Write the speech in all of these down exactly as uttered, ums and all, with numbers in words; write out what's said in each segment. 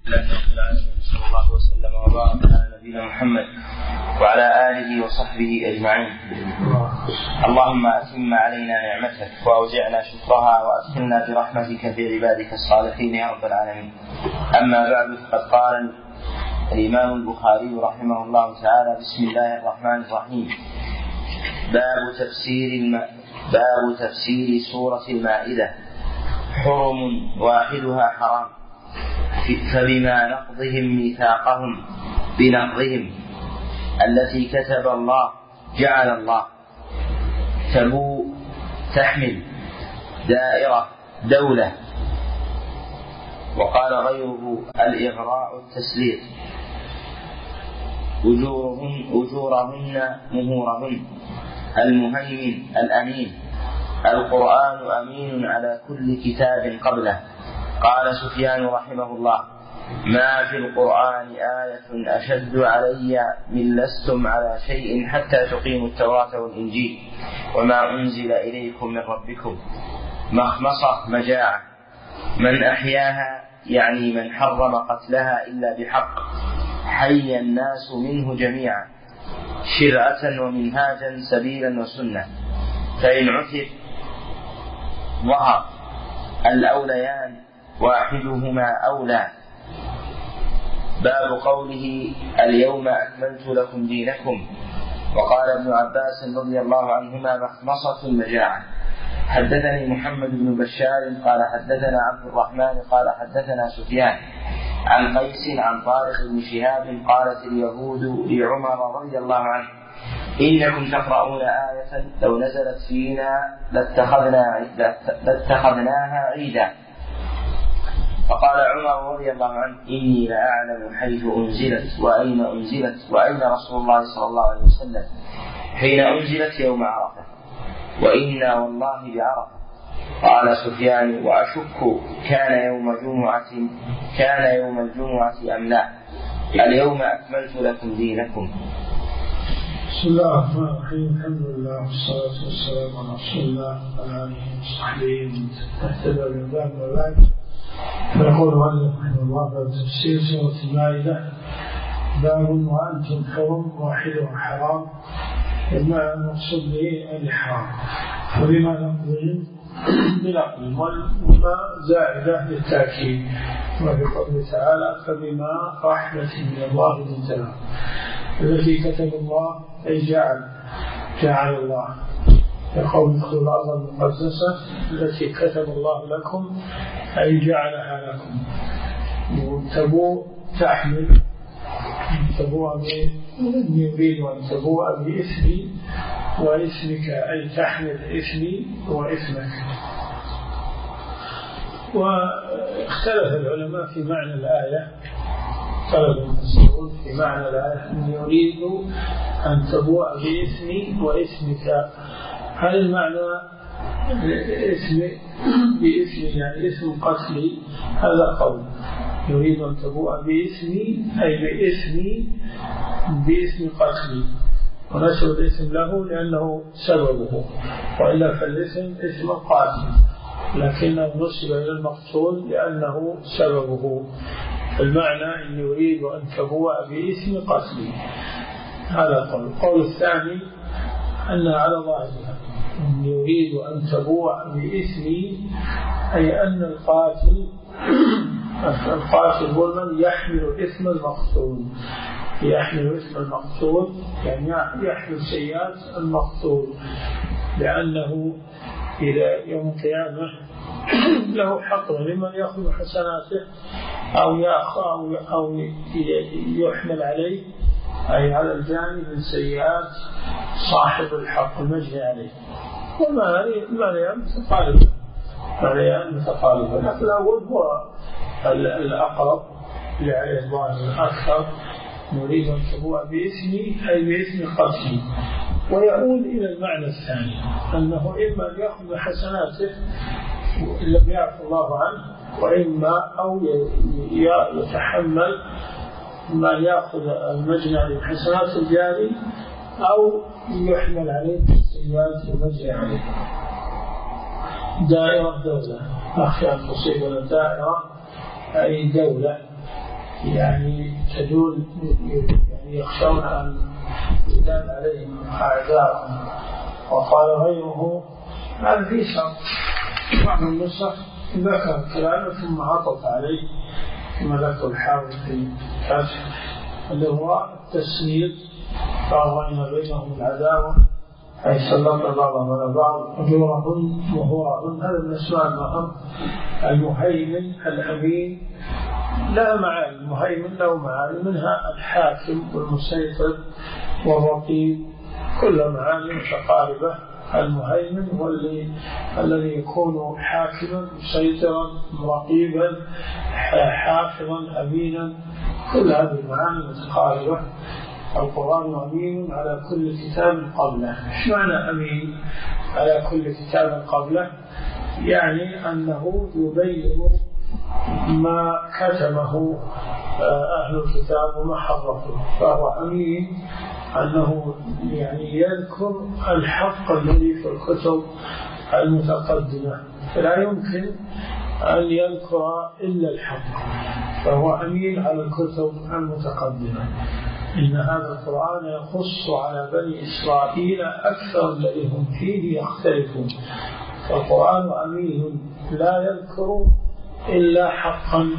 صلى الله وسلم وبارك على نبينا محمد وعلى آله وصحبه أجمعين. اللهم أتم علينا نعمتك وأوزعنا شكرها وأدخلنا برحمتك في عبادك الصالحين يا رب العالمين. أما بعد، فقد قال الإمام البخاري رحمه الله تعالى: بسم الله الرحمن الرحيم. باب تفسير الم... باب تفسير سورة المائدة. حرم واحدها حرام، فبما نقضهم ميثاقهم بنقضهم التي كتب الله جعل الله. تبو تحمل، دائرة دولة. وقال غيره: الإغراء التسليط. أجورهن أجورهن مهورهن. المهيمن الأمين. القرآن أمين على كل كتاب قبله. قال سفيان رحمه الله: ما في القرآن آية أشد علي من لستم على شيء حتى تقيموا التوراة والإنجيل وما أنزل إليكم من ربكم. مخمصة مجاعة. من أحياها يعني من حرم قتلها إلا بحق. حي الناس منه جميعا، شرعة ومنهاجا سبيلا وسنة. فإن عثر ظهر الأوليان واحدهما أولى. باب قوله: اليوم أكملت لكم دينكم. وقال ابن عباس رضي الله عنهما: مخمصة المجاعة. حدثني محمد بن بشار قال حدثنا عبد الرحمن قال حدثنا سفيان عن قيس عن طارق بن شهاب قالت اليهود لعمر رضي الله عنه: إنكم تقرؤون آية لو نزلت فينا لاتخذنا لاتخذناها عيدا. فقال عمر رضي الله عنه: إني لأعلم حيث أنزلت وأين أنزلت وأين رسول الله صلى الله عليه وسلم حين أنزلت يوم عرفة، وإنا والله بعرفة. قال سفيان: وأشك كان يوم جمعة كان يوم الجمعة أم لا. اليوم أكملت لكم دينكم. بسم الله الرحمن الرحيم. الحمد لله والصلاة والسلام على رسول الله وعلى آله وصحبه ومن اهتدى بهداه وبعد. فيقول المؤلف رحمه الله: باب تفسير سورة المائدة. باب وأنتم حرم واحدها حرام. المعنى المقصود به الإحرام. فبما نقضهم بنقضهم، والماء زائدة للتأكيد. وفي قوله تعالى: فبما رحمة من الله لنت لهم التي كتب الله أي جعل جعل الله. يقول: ادخلوا الأرض المقدسة التي كتب الله لكم أي جعلها لكم. تبوء تحمل. تبوء من يريد أن تبوء بإثمي وإثمك أي تحمل إثمي وإثمك. واختلف العلماء في معنى الآية. اختلف المفسرون في معنى الآية: أن يريد أن تبوء بإثمي وإثمك. هل المعنى اسم باسم يعني اسم قتلي؟ هذا قول. يريد أن تبوء باسمي أي باسمي باسم قتلي، ونسب الاسم له لأنه سببه، وإلا فالاسم اسم القاتل، لكنه نسب إلى المقتول لأنه سببه. المعنى أن يريد أن تبوء باسم قتلي. هذا قول. القول الثاني أنها على ظاهرها: أن يريد أن تبوء باسمي أي أن القاتل القاتل هو من يحمل اسم المقتول. يحمل اسم المقتول يعني يحمل سيئات المقتول، لأنه إلى يوم القيامة له حق لمن يأخذ حسناته أو يأخذ أو يحمل عليه أي على الجانب من سيئات صاحب الحق المجني عليه. والمعنيان متقاربة معنيان متقاربة لكن الأول هو الأقرب لعليه الظاهر الأكثر. نريد أن تبوء باسمي أي باسم قتلي. ويؤول إلى المعنى الثاني أنه إما أن يأخذ حسناته إن لم يعفو الله عنه، وإما أو يتحمل ما يأخذ المجنى من حسنات الجاري أو يحمل عليه السيئات المجنى عليه. دائرة دولة، أخشى أن تصيبنا دائرة أي دولة يعني تدول يعني يخشون أن يدان عليهم أعداءهم. وقال غيره هذا في شرط بعض النسخ ذكر كلامه ثم عطف عليه كما ذكر الحافظ في الفتح اللي هو التسمير فأغوينا بينهم العداوة أي سلط بعضهم على بعض أجورهن وهورهن. هذا من أسماء المهم. المهيمن الأمين لا معاني، المهيمن له معاني منها الحاكم والمسيطر والرقيب، كل معاني متقاربة. المهيمن هو الذي يكون حاكما مسيطرا رقيبا حافظا أمينا، كل هذه المعاني متقاربة. القرآن أمين على كل كتاب قبله. ايش معنى أمين على كل كتاب قبله؟ يعني أنه يبين ما كتمه أهل الكتاب وما حرفه، فهو أمين أنه يعني يذكر الحق الذي في الكتب المتقدمة، فلا يمكن أن يذكر إلا الحق، فهو أمين على الكتب المتقدمة. إن هذا القرآن يخص على بني إسرائيل أكثر الذي هم فيه يختلفون. فالقرآن أمين لا يذكر إلا حقا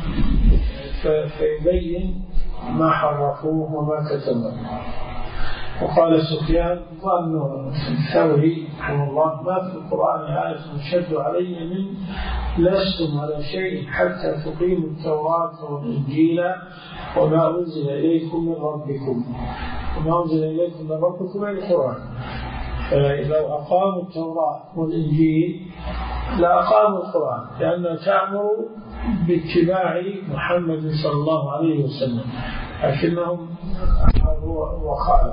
فيبين ما حرفوه وما كتبوه. وقال سفيان ظن الثوري رحمه الله ما في القرآن آية تشد علي من لستم على شيء حتى تقيموا التوراة والإنجيل وما أنزل إليكم من ربكم. وما أنزل إليكم من ربكم أي القرآن. فلو أقاموا التوراة والإنجيل لا أقاموا القرآن، لأنها تأمر باتباع محمد صلى الله عليه وسلم، لكنهم وخالف.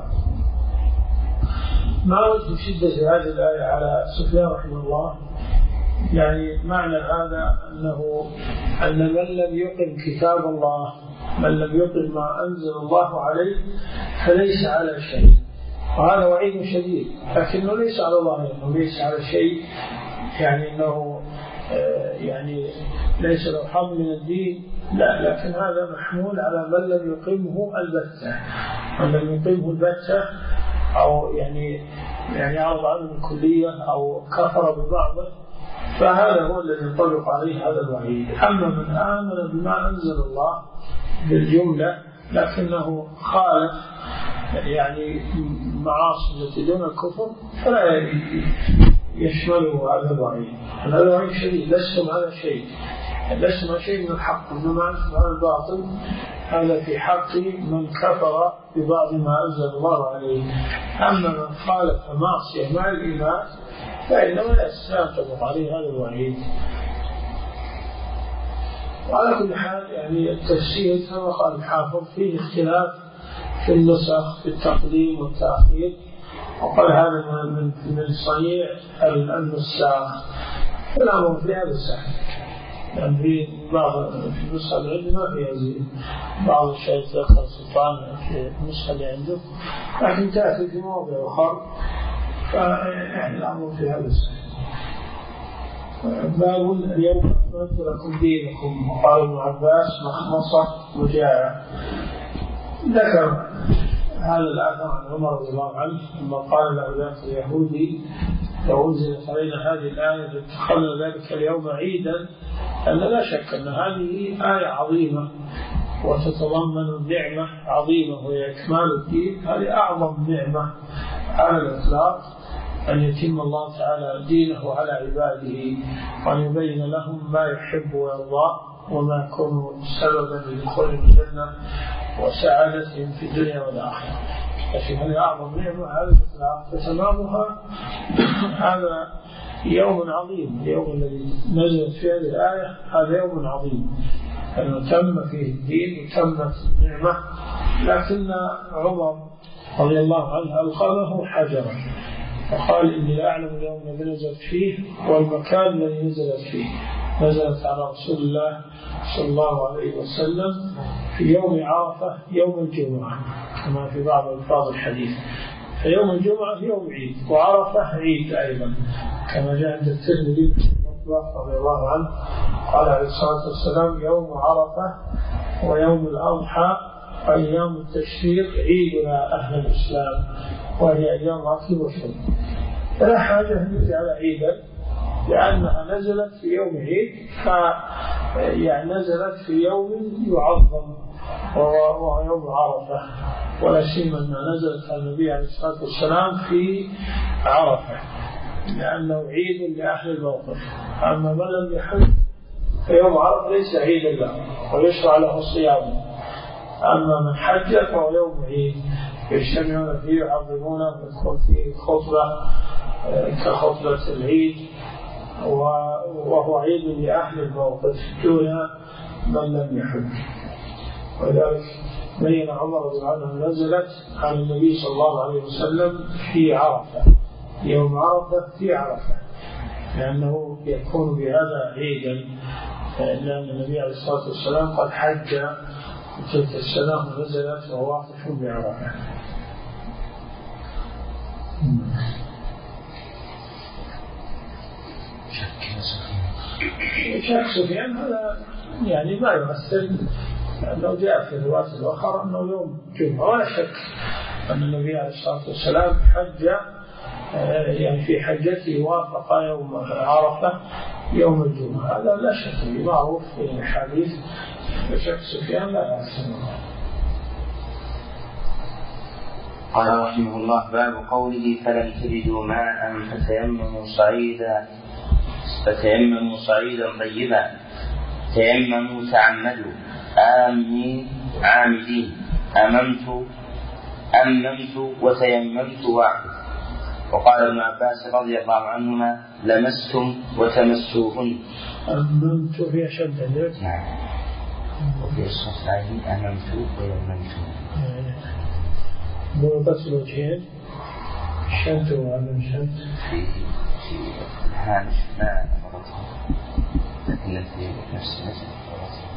ما وجه شدة هذه الآية على سفيان رحمه الله؟ يعني معنى هذا أنه أن من لم يقم كتاب الله، من لم يقم ما أنزل الله عليه فليس على شيء، وهذا وعيد شديد، لكنه ليس على الله، إنه ليس على شيء، يعني أنه يعني ليس له حظ من الدين، لا، لكن هذا محمول على من لم يقمه البتة. من لم يقمه البتة أو يعني يعني يعرض عنه الكلية أو كفر ببعضه، فهذا هو الذي ينطبق عليه هذا الوعيد. أما من آمن بما أنزل الله بالجملة لكنه خالف يعني معاصي التي دون الكفر فلا يشمله هذا الوعيد. هذا الوعيد شديد، لستم على شيء، لستم على شيء من الحق، إنما أنتم على الباطل. هذا في حق من كفر ببعض ما أنزل الله عليه. أما من خالف معصية مع الإيمان فإنه لا ينطبق عليه هذا الوعيد. وعلى كل حال يعني التفسير كما قال الحافظ فيه اختلاف في النسخ في التقديم والتأخير، وقال هذا من من صنيع النساخ، والأمر في هذا سهل، يعني في بعض في النسخة اللي عنده ما فيها زين، بعض الشيء ذكر سلطان في النسخة اللي عنده، لكن تأتي في مواضع أخرى، فيعني الأمر في هذا سهل. باب اليوم أكملت لكم دينكم. وقال ابن عباس مخمصة مجاعة. ذكر هذا الآثر عن عمر رضي الله عنه لما قال له ذاك اليهودي لو أنزلت علينا هذه الآية لاتخذنا ذلك اليوم عيدا، أن لا شك أن هذه آية عظيمة وتتضمن نعمة عظيمة وهي إكمال الدين. هذه أعظم نعمة على الإطلاق، أن يتم الله تعالى دينه على عباده وأن يبين لهم ما يحب ويرضى وما يكون سببا لدخول الجنة وسعادتهم في الدنيا والآخرة. لكن هذه أعظم نعمة على الإطلاق، فتمامها هذا يوم عظيم. اليوم الذي نزلت فيه هذه الآية هذا يوم عظيم، أنه تم فيه الدين وتمت النعمة. لكن عمر رضي الله عنه ألقمه حجرا وقال إني لا أعلم اليوم الذي نزلت فيه والمكان الذي نزلت فيه. نزلت على رسول الله صلى الله عليه وسلم في يوم عرفة يوم الجمعة كما في بعض ألفاظ الحديث، فيوم الجمعة يوم عيد وعرفة عيد أيضا كما جاء عند الترمذي رضي الله عنه قال عليه الصلاة والسلام يوم عرفة ويوم الأضحى أيام التشريق عيدنا أهل الإسلام، وهي أيام أكل وشرب، فلا حاجة أن يجعل عيدا لأنها نزلت في يوم عيد، يعني نزلت في يوم يعظم وهو يوم عرفة، ولا سيما أنها نزلت على النبي عليه الصلاة والسلام في عرفة لأنه عيد لأهل الموقف. أما من لم يحج فيوم عرفة ليس عيدا له ويشرع له الصيام، أما من حج فهو يوم عيد يجتمعون فيه يعظمونه ويكون فيه خطبة كخطبة العيد، وهو عيد لأهل الموقف دون من لم يحج. ولذلك بين عمر رضي الله عنه نزلت عن النبي صلى الله عليه وسلم في عرفة، يوم عرفة في عرفة، لأنه يكون بهذا عيدا، لأن النبي عليه الصلاة والسلام قد حج تلك السنة ونزلت وهو واقف بعرفة. شك سفيان هذا يعني ما يمثل، لأنه جاء في الروايات الأخرى أنه يوم جمعة، ولا شك أن النبي عليه الصلاة والسلام حج يعني في حجته وافق يوم عرفة يوم الجمعة، هذا لا شك فيه معروف في الحديث، فشك سفيان لا يحسن. قال رحمه الله: باب قوله فلم تجدوا ماء فتيمموا صعيدا فتيمموا صعيدا طيبا، تيمموا تعمدوا، آمين عامدين، أممت أممت وتيممت واحد. وقال ابن عباس رضي الله عنهما: لمستم وتمسوهن. أممت في شدة. نعم. وفي الصفحين أممت ويممت. ضربت الوجهين شد وأمم شد. في في الهامش ما ضبطها، لكن في نفس المثل ضبطها.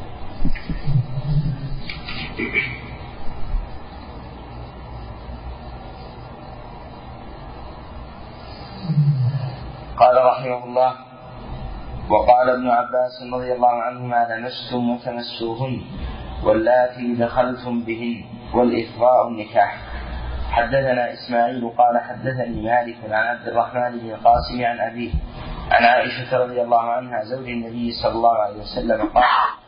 قال رحمه الله: وقال ابن عباس رضي الله عنهما: لمستم وتمسوهن واللاتي دخلتم بهن والإفضاء النكاح. حدثنا إسماعيل قال حدثني مالك عن عبد الرحمن بن القاسم عن أبيه عن عائشة رضي الله عنها زوج النبي صلى الله عليه وسلم قال: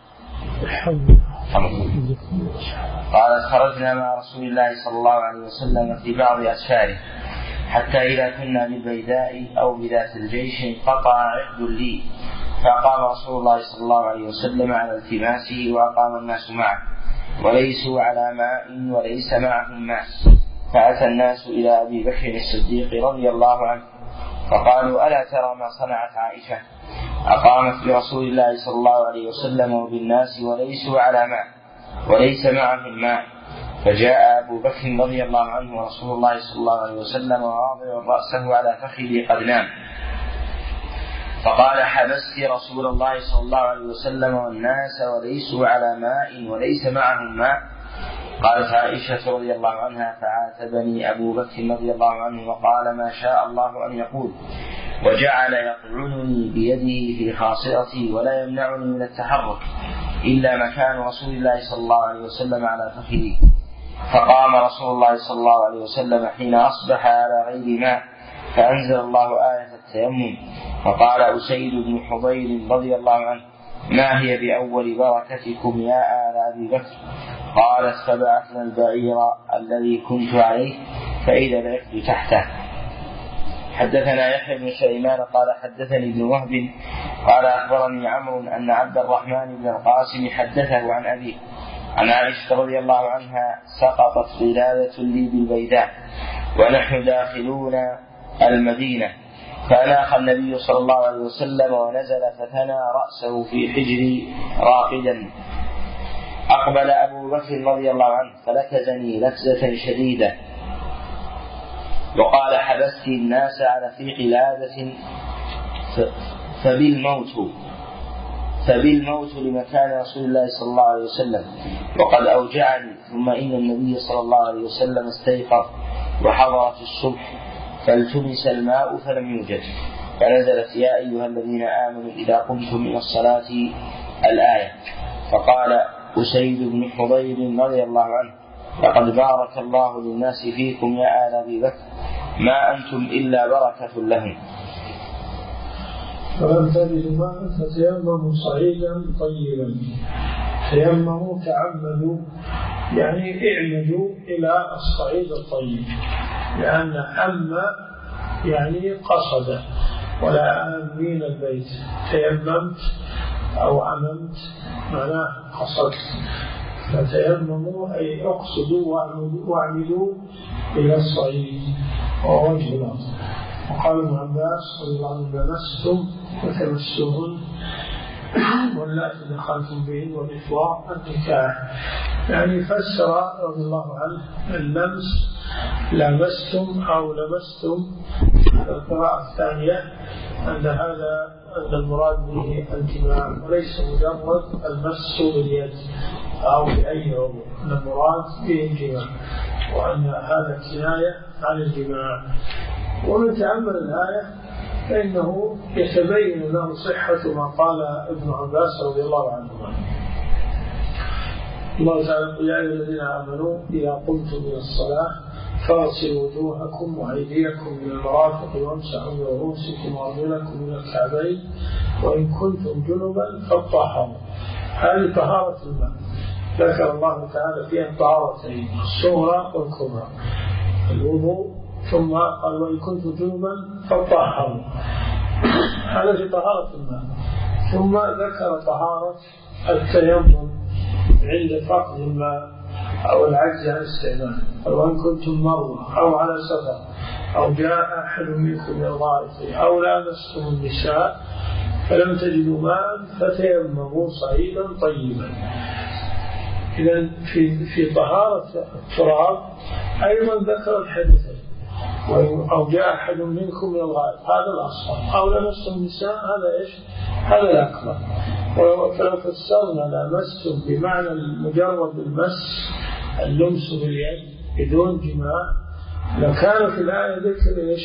قالت: خرجنا مع رسول الله صلى الله عليه وسلم في بعض أسفاره، حتى إذا كنا بالبيداء أو بذات الجيش انقطع عقد لي، فقام رسول الله صلى الله عليه وسلم على التماسه وأقام الناس معه، وليسوا على ماء وليس معهم ماء، فأتى الناس إلى أبي بكر الصديق رضي الله عنه فقالوا: ألا ترى ما صنعت عائشة؟ أقامت برسول الله صلى الله عليه وسلم وبالناس وليسوا على ماء وليس معهم ماء. فجاء أبو بكر رضي الله عنه ورسول الله صلى الله عليه وسلم واضع رأسه على فخذه قد نام، فقال: حبست رسول الله صلى الله عليه وسلم والناس وليسوا على ماء وليس معهم ماء؟ قالت عائشة رضي الله عنها: فعاتبني أبو بكر رضي الله عنه وقال: ما شاء الله أن يقول، وجعل يطعنني بيده في خاصرتي ولا يمنعني من التحرك إلا مكان رسول الله صلى الله عليه وسلم على فخذي. فقام رسول الله صلى الله عليه وسلم حين أصبح على غير ماء، فأنزل الله آية التيمم، فقال أسيد بن حضير رضي الله عنه: ما هي بأول بركتكم يا آل أبي بكر؟ قالت: فبعثنا البعير الذي كنت عليه فإذا العقد تحته. حدثنا يحيى بن سليمان قال حدثني ابن وهب قال أخبرني عمرو أن عبد الرحمن بن القاسم حدثه عن أبيه عن عائشة رضي الله عنها: سقطت قلادة لي بالبيداء ونحن داخلون المدينة، فأناخ النبي صلى الله عليه وسلم ونزل فثنى رأسه في حجري راقدا. أقبل أبو بكر رضي الله عنه فلكزني لكزة شديدة وقال: حبست الناس على في قلادة فبالموت فبالموت لمكان رسول الله صلى الله عليه وسلم وقد أوجعني. ثم إن النبي صلى الله عليه وسلم استيقظ وحضرت الصبح فالتمس الماء فلم يوجد، فنزلت: يا أيها الذين آمنوا إذا قمتم من الصلاة الآية. فقال أسيد بن حضير رضي الله عنه: لقد بارك الله للناس فيكم يا آل أبي بكر، ما أنتم إلا بركة لهم. فلم تجدوا ماء فتيمموا صعيدا طيبا. تيمموا تعمدوا يعني اعمدوا إلى الصعيد الطيب، لأن أم يعني قصد ولا آمين البيت. تيممت أو أممت معناه قصدت، فتيمموا أي اقصدوا واعمدوا إلى الصعيد ووجه الأرض. وقال ابن عباس رضي الله عنه: لمستم وتمسوهن واللاتي دخلتم بهن والإفضاء النكاح. يعني فسر رضي الله عنه اللمس لمستم أو لمستم القراءة الثانية أن هذا أن المراد به الجماع وليس مجرد المس باليد أو بأي عضو، أن المراد به الجماع، وأن هذا كناية عن الجماع. ومن تأمل الآية فإنه يتبين له صحة ما قال ابن عباس رضي الله عنهما. الله تعالى: يا أيها الذين آمنوا إذا قمتم إلى الصلاة فاغسلوا وجوهكم وأيديكم من المرافق وامسحوا برؤوسكم وأرجلكم من الكعبين وإن كنتم جنبا فاطهروا. هذه طهارة الماء، ذكر الله تعالى فيها الطهارتين الصغرى والكبرى، الوضوء، ثم قال: وإن كنتم جنبا فاطهروا. هذا في طهارة الماء. ثم ذكر طهارة التيمم عند فقد الماء أو العجز عن استعماله. وإن كنتم مرضى أو على سفر أو جاء أحد منكم من الغائط أو لامستم النساء فلم تجدوا ماء فتيمموا صعيدا طيبا. إذا في في طهارة التراب أيضا ذكر الحدثين: أو جاء أحد منكم من الغائط، هذا الأصغر، أو لمستم النساء، هذا إيش؟ هذا الأكبر. فلو فسرنا لمستم بمعنى مجرد المس، اللمس باليد بدون جماع، لكان في الآية ذكر إيش؟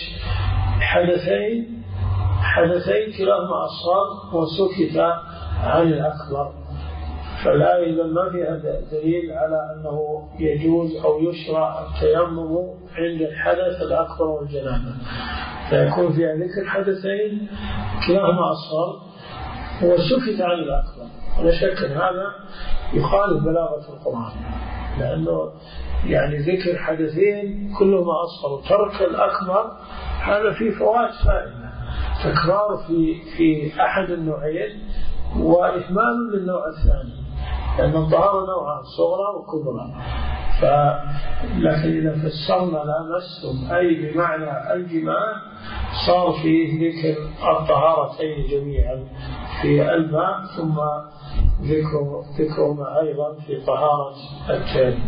حدثين حدثين كلاهما أصغر وسكت عن الأكبر. فالآية إذا ما فيها دليل على أنه يجوز أو يشرع التيمم عند الحدث الأكبر والجنابة، فيكون فيها ذكر حدثين كلاهما أصغر وسكت عن الأكبر. ولا شك أن هذا يخالف بلاغة القرآن، لأنه يعني ذكر حدثين كلهما أصغر وترك الأكبر هذا فيه فوائد فائدة، تكرار في في أحد النوعين وإهمال للنوع الثاني، لأن الطهارة نوعان صغرى وكبرى. ف... لكن إذا فسرنا لمستم أي بمعنى الجماع صار فيه ذكر الطهارتين جميعا في الماء، ثم ذكر ذكرهما أيضا في طهارة التيمم.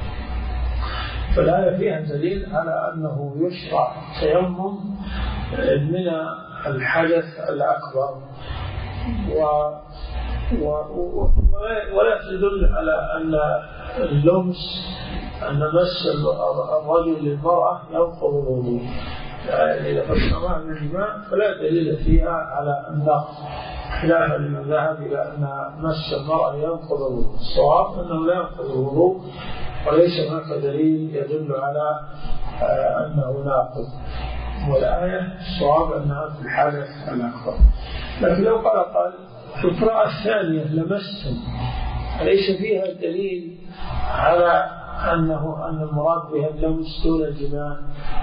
فالآية فيها دليل على أنه يشرع التيمم من الحدث الأكبر، و و... و... ولا تدل على أن اللمس أن مس الرجل للمرأة ينقض الوضوء. يعني إذا فسرناها بالجماع فلا دليل فيها على النقض، خلافا لمن ذهب إلى أن مس المرأة ينقض الوضوء. الصواب أنه لا ينقض الوضوء، وليس هناك دليل يدل على أنه ناقض. والآية الصواب أنها في الحالة الأكبر. لكن لو قال قال في القراءة الثانية لمستم، أليس فيها الدليل على أنه أن المراد بها اللمس دون الجماع؟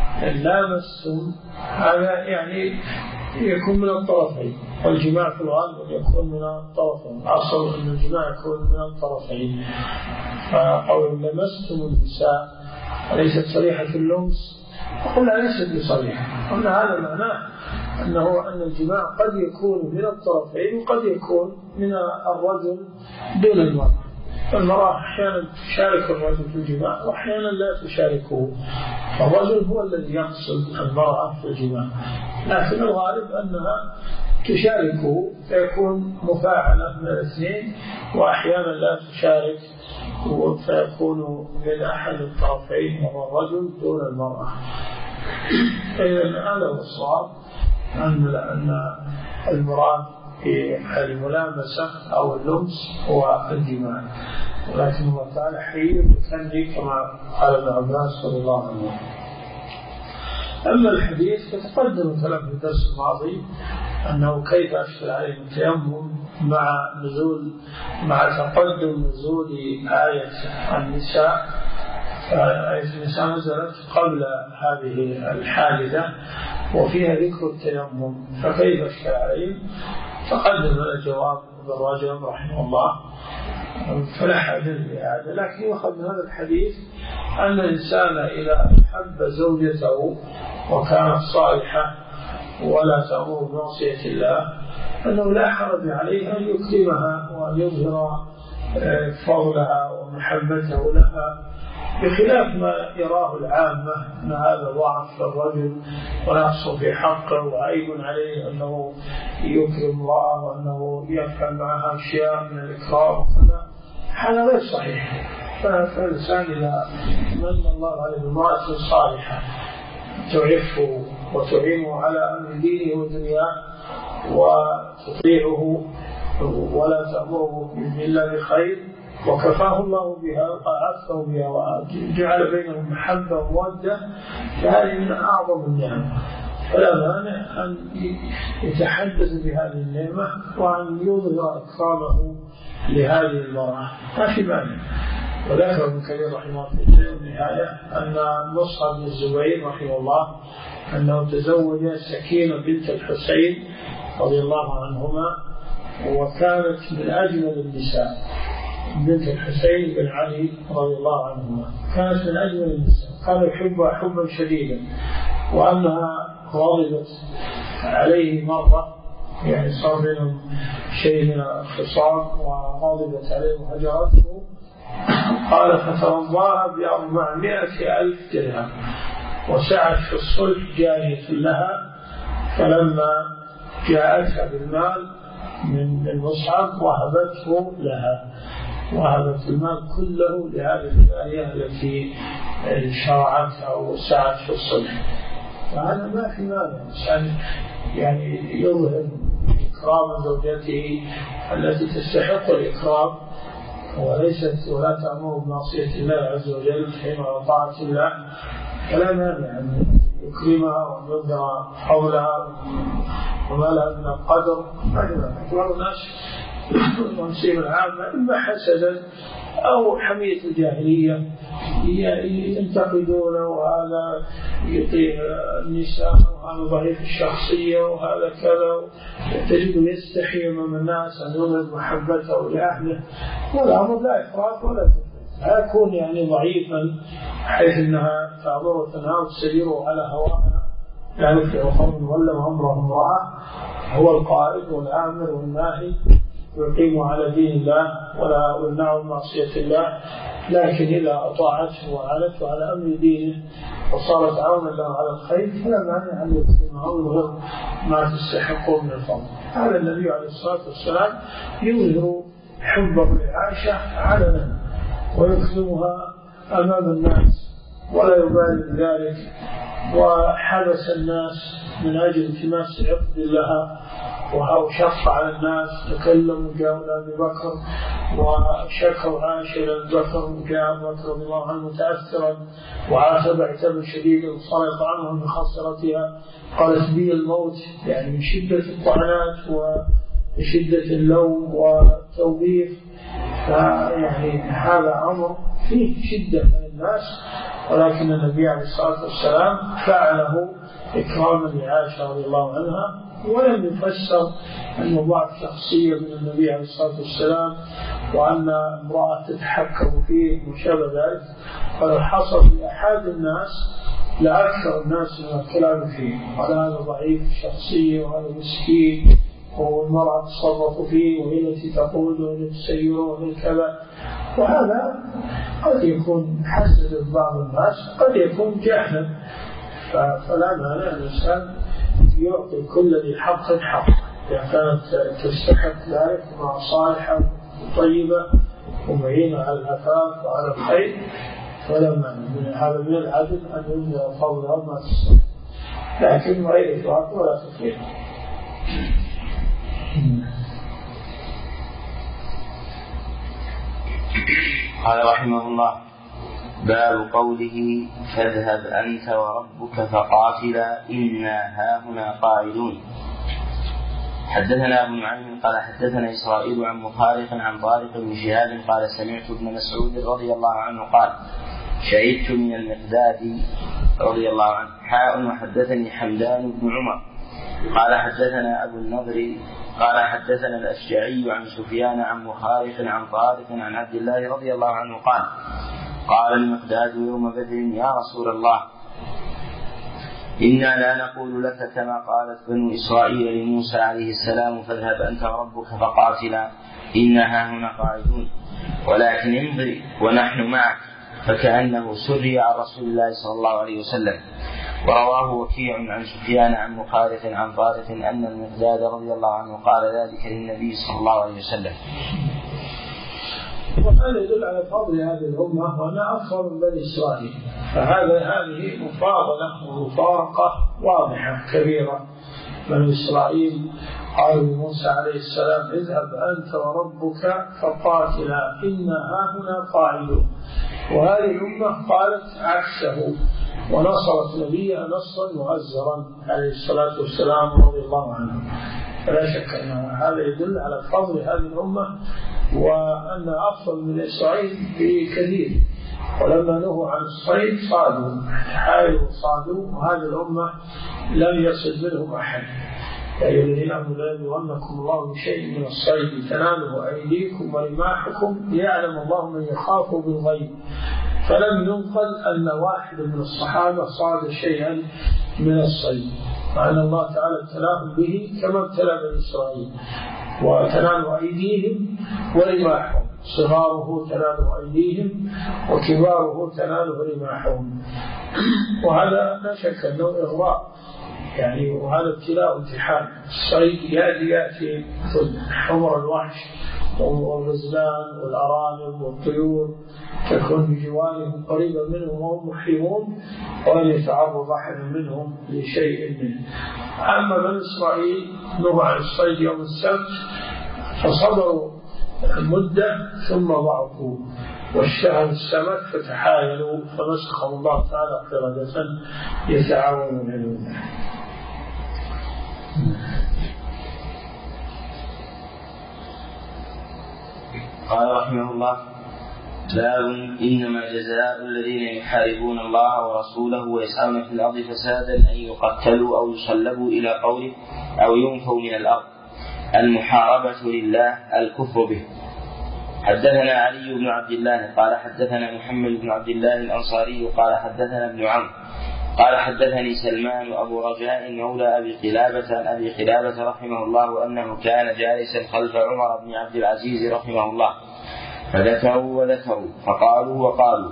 لامستم هذا يعني يكون من الطرفين، والجماع في الغالب يكون من الطرفين، أصل أن الجماع يكون من الطرفين. فقول لمستم النساء أليست صريحة في اللمس؟ قلنا ليست بصريحة، قلنا هذا معناه أنه أن الجماع قد يكون من الطرفين وقد يكون من الرجل دون المرأة. المرأة أحيانا تشارك الرجل في الجماع وأحيانا لا تشاركه، فالرجل هو الذي يقصد المرأة في الجماع، لكن الغالب أنها تشاركه فيكون مفاعلة من الاثنين، وأحيانا لا تشارك فيكون من أحد الطرفين وهو الرجل دون المرأة. إذن هذا هو الصواب، أن المراد في الملامسة أو اللمس هو الجماع، ولكن الله تعالى حي بكني كما قال ابن عباس رضي الله عنه. أما الحديث فتقدم كلام في الدرس الماضي أنه كيف أشكل عليه التيمم مع نزول مع تقدم نزول آية النساء. آية النساء نزلت قبل هذه الحادثة وفيها ذكر التيمم، فكيف أشكل عليه؟ تقدم الجواب ابن رجب رحمه الله فلا حاجة لهذا، لكن يؤخذ من هذا الحديث أن الإنسان إذا حب زوجته وكانت صالحة ولا تأمر بمعصية الله أنه لا حرج عليه أن يكرمها وأن يظهر فضلها ومحبته لها، بخلاف ما يراه العامة أن هذا ضعف للرجل ونقص في حقه وعيب عليه أنه يكرم امرأة وأنه يفعل معها أشياء من الإكرام، هذا غير صحيح. فالإنسان إذا من الله عليه بامرأة صالحة تعفه وتعينه على أمر دينه ودنياه وتطيعه ولا تأمره إلا بخير وكفاه الله بها وأعفه بها وجعل بينهم محبة ومودة، فهذه من أعظم النعم، فلا مانع أن يتحدث بهذه النعمة وأن يظهر إكرامه لهذه المرأة، ما في مانع. وذكر ابن كثير رحمه الله في النهاية أن مصعب بن الزبير رحمه الله أنه تزوج سكينة بنت الحسين رضي الله عنهما، وكانت من أجمل النساء. بنت الحسين بن علي رضي الله عنهما كانت من أجمل النساء، كان يحبها حبا شديدا، وأنها غضبت عليه مرة، يعني صار بينهم شيء من الخصام وغضبت عليه وهجرته، قال فترضاها بأربعمائة ألف درهم وسعت في الصلح جارية لها، فلما جاءتها بالمال من المصعب وهبته لها، وهبت المال كله لهذه الجارية التي شرعتها أو سعت في الصلح. فهذا ما في مانع الإنسان يعني يظهر إكرام زوجته التي تستحق الإكرام وليست ولا تأمر بمعصية الله عز وجل حين طاعة الله، فلا مانع أن يكرمها وأن يظهر حولها وما لها من القدر. بعض الناس المنصيب العامة إما حسدا أو حمية الجاهلية ينتقدون وهذا يطيع النساء وهذا ضعيف الشخصية وهذا كذا، تجده يستحي أمام الناس أن يظهر محبته لأهله، والأمر لا إفراط ولا تفريط، لا يكون يعني ضعيفا حيث أنها تعبر وتنهى وتسير على هواها، لا يفلح قوم ولوا أمره امرأة، هو القائد والآمر والناهي ويقيم على دين الله ولا يمنع معصية الله، لكن إذا أطاعته وعانته على أمر دينه وصارت عونا له على الخير فلا مانع أن يكرمها ويظهر ما تستحقه من الفضل. هذا النبي عليه الصلاة والسلام يظهر حبه لعائشة علنا ويكرمها أمام الناس ولا يبالي بذلك، وحبس الناس من أجل التماس عقد لها وشق على الناس، تكلموا جاءوا لأبي بكر وشكوا عائشة لأبي بكر، وجاء أبو بكر رضي الله عنه متأثرا وعاتب عتابا شديدا وصار يطعنها من خاصرتها، قالت بي الموت، يعني من شدة الطعنات وشدة اللوم والتوبيخ. فيعني هذا أمر فيه شدة من الناس، ولكن النبي عليه الصلاة والسلام فعله إكراما لعائشة رضي الله عنها، ولم يفسر أن ضعف شخصية من النبي عليه الصلاة والسلام وأن امرأة تتحكم فيه وشابه ذلك، ولو حصل لأحد الناس لأكثر الناس من الكلام فيه، وهذا ضعيف الشخصية وهذا مسكين والمرأة تصرف فيه وهي التي تقول وهي التي تسير وهي كذا، وهذا قد يكون حسد بعض الناس قد يكون جهلا، فلا مانع الإنسان يعطي كل ذي حق حق، إذا كانت تستحق ذلك مع صالحة طيبة ومعينة على العفاف وعلى الخير فلا مانع. هذا من العدل أن يبدأ فضلها ما تستحق، لكن غير إفراط ولا تفريط. قال رحمه الله: باب قوله: فاذهب أنت وربك فقاتلا إنا هاهنا قاعدون. حدثنا أبو نعيم قال حدثنا إسرائيل عن مخارق عن طارق بن شهاب قال سمعت ابن مسعود رضي الله عنه قال: شهدت من المقداد رضي الله عنه حاء. وحدثني حمدان بن عمر قال حدثنا أبو النضر قال حدثنا الأشجعي عن سفيان عن مخارق عن طارق عن عبد الله رضي الله عنه قال: قال المقداد يوم بدر: يا رسول الله، إنا لا نقول لك كما قالت بنو إسرائيل لموسى عليه السلام: فاذهب أنت وربك فقاتلا إنا هاهنا قاعدون، ولكن امضي ونحن معك. فكأنه سري عن رسول الله صلى الله عليه وسلم. ورواه وكيع عن سفيان عن مخارق عن طارق أن المقداد رضي الله عنه قال ذلك للنبي صلى الله عليه وسلم. وهذا يدل على فضل هذه الأمة وأنها أفضل من بني إسرائيل. فهذا هذه مفاضلة ومفارقة واضحة كبيرة. بني إسرائيل قالوا لموسى عليه السلام: اذهب أنت وربك فقاتلا إنا هاهنا قاعدون. وهذه الأمة قالت عكسه ونصرت نبيها نصرا مؤزرا عليه الصلاة والسلام رضي الله عنه. فلا شك أن هذا يدل على فضل هذه الأمة وأن أفضل من إسرائيل بكثير. ولما نهوا عن الصيد صادوا حاولوا صادوا، وهذه الأمة لم يصد منهم أحد. يا أيها الذين آمنوا لا يبلونكم الله بشيء من الصيد تناله أيديكم ورماحكم ليعلم الله من يخافه بالغيب. فلم ينقل أن واحد من الصحابة صاد شيئا من الصيد، مع أن الله تعالى ابتلاهم به كما ابتلى بني إسرائيل. وتنال أيديهم ورماحهم، صغاره تنال أيديهم وكباره تنال رماحهم. وهذا لا شك أنه إغراء، يعني وهذا ابتلاء امتحان. الصيد يأتي يأتي حمر الوحش والغزلان والأرانب والطيور تكون بجوارهم قريبا منهم وهم محرمون، وأن يتعرض أحد منهم لشيء منه. أما بني إسرائيل نهوا عن الصيد يوم السبت فصبروا مدة ثم ضعفوا واشتهوا السمك فتحايلوا فمسخهم الله تعالى قردة يتعاونون عليهم. قال رحمه الله: باب إنما جزاء الذين يحاربون الله ورسوله ويسعون في الأرض فسادا أن يقتلوا أو يصلبوا إلى قوله أو ينفوا من الأرض. المحاربة لله الكفر به. حدثنا علي بن عبد الله قال حدثنا محمد بن عبد الله الأنصاري قال حدثنا ابن عمرو قال حدثني سلمان أبو رجاء مولى أبي قلابة عن أبي قلابة رحمه الله أنه كان جالسا خلف عمر بن عبد العزيز رحمه الله فذكروا وذكروا فقالوا وقالوا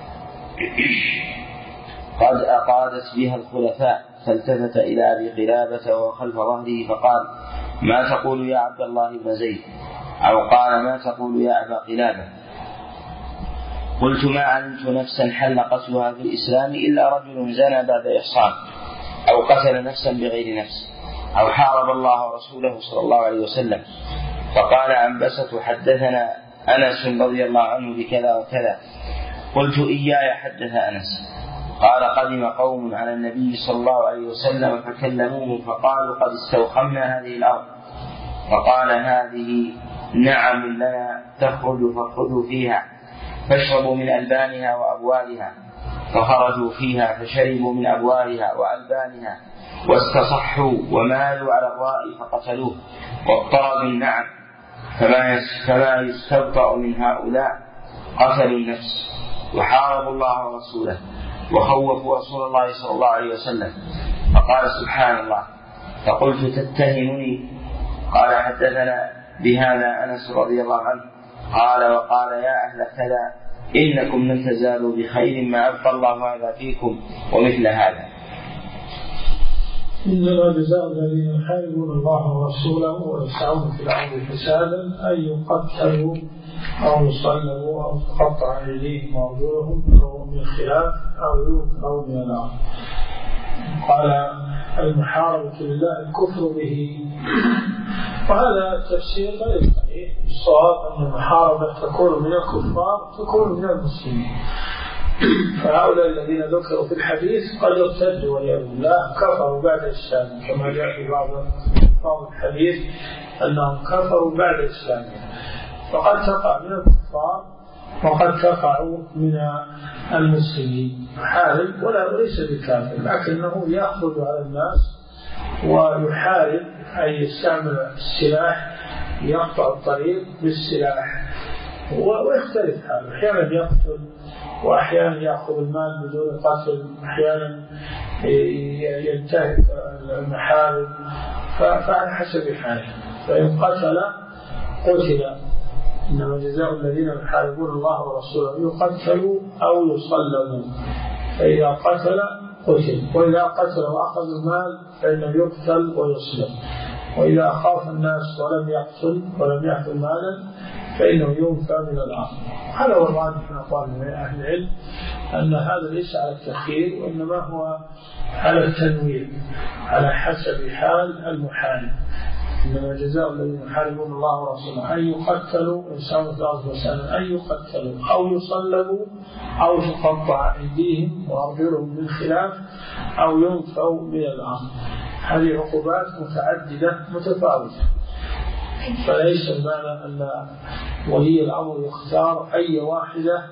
قد أقادت بها الخلفاء. فالتفت إلى أبي قلابة وهو خلف ظهره فقال: ما تقول يا عبد الله بن زيد؟ أو قال: ما تقول يا أبا قلابة؟ قلت: ما علمت نفسا حل قتلها في الإسلام إلا رجل زنى بعد إحصان، أو قتل نفسا بغير نفس، أو حارب الله ورسوله صلى الله عليه وسلم. فقال عنبسة: حدثنا أنس رضي الله عنه بكذا وكذا. قلت: إياي حدث أنس. قال: قدم قوم على النبي صلى الله عليه وسلم فكلموه فقالوا: قد استوخمنا هذه الأرض. فقال: هذه نعم لنا تخرج فخذوا فيها، فاشربوا من ألبانها وأبوالها. فخرجوا فيها فشربوا من أبوالها وألبانها واستصحوا ومالوا على الراء فقتلوه واضطربوا النعم. فما يستبطأ من هؤلاء قتلوا النفس وحاربوا الله ورسوله وخوفوا رسول الله صلى الله عليه وسلم. فقال: سبحان الله. فقلت: تتهمني؟ قال: حدثنا بهذا أنس رضي الله عنه. قال: وقال: يا أهل كذا إنكم لن تزالوا بخير ما أبقى الله هذا فيكم ومثل هذا. إنما جزاء الذين يحاربون الله ورسوله ويسعون في الأرض فسادا أن يقتلوا أو يصلبوا أو تقطع أيديهم وأرجلهم أو من خلاف أو ينفوا من الأرض. قال المحاربة لله الكفر به. وهذا تفسير غير صحيح. الصواب أن المحاربة تكون من الكفار تكون من المسلمين. فهؤلاء الذين ذكروا في الحديث قد ارتدوا والعياذ بالله كفروا بعد الإسلام، كما جاء في بعض بعض الحديث أنهم كفروا بعد إسلامهم. فقد تقع من الكفار وقد تقع من المسلمين حارب ولا ليس بكافر، لكنه يخرج على الناس ويحارب، أي يستعمل السلاح، يقطع الطريق بالسلاح ويختلف حاله، أحيانا يقتل وأحيانا يأخذ المال بدون قتل، أحيانا ينتهك المحارم، فعلى حسب حاله. فإن قتل قتل، إنما جزاء الذين يحاربون الله ورسوله يقتلوا أو يصلبوا، فإذا قتل قتل، وإذا قتل وأخذ المال فإنه يقتل ويصلب، وإذا أخاف الناس ولم يقتل ولم يأخذ مالا فإنه ينفى من الأرض. هذا هو الراجح من أقوال أهل العلم، أن هذا ليس على التخيير وإنما هو على التنويع على حسب حال المحارب. إنما جزاء الذين يحاربون الله ورسوله أن يقتلوا، إنسان في الأرض وسلم أن يقتلوا أو يصلبوا أو تقطع أيديهم وأرجلهم من خلاف أو ينفوا من الأرض. هذه عقوبات متعددة متفاوتة، فليس المعنى أن ولي الأمر يختار أي واحدة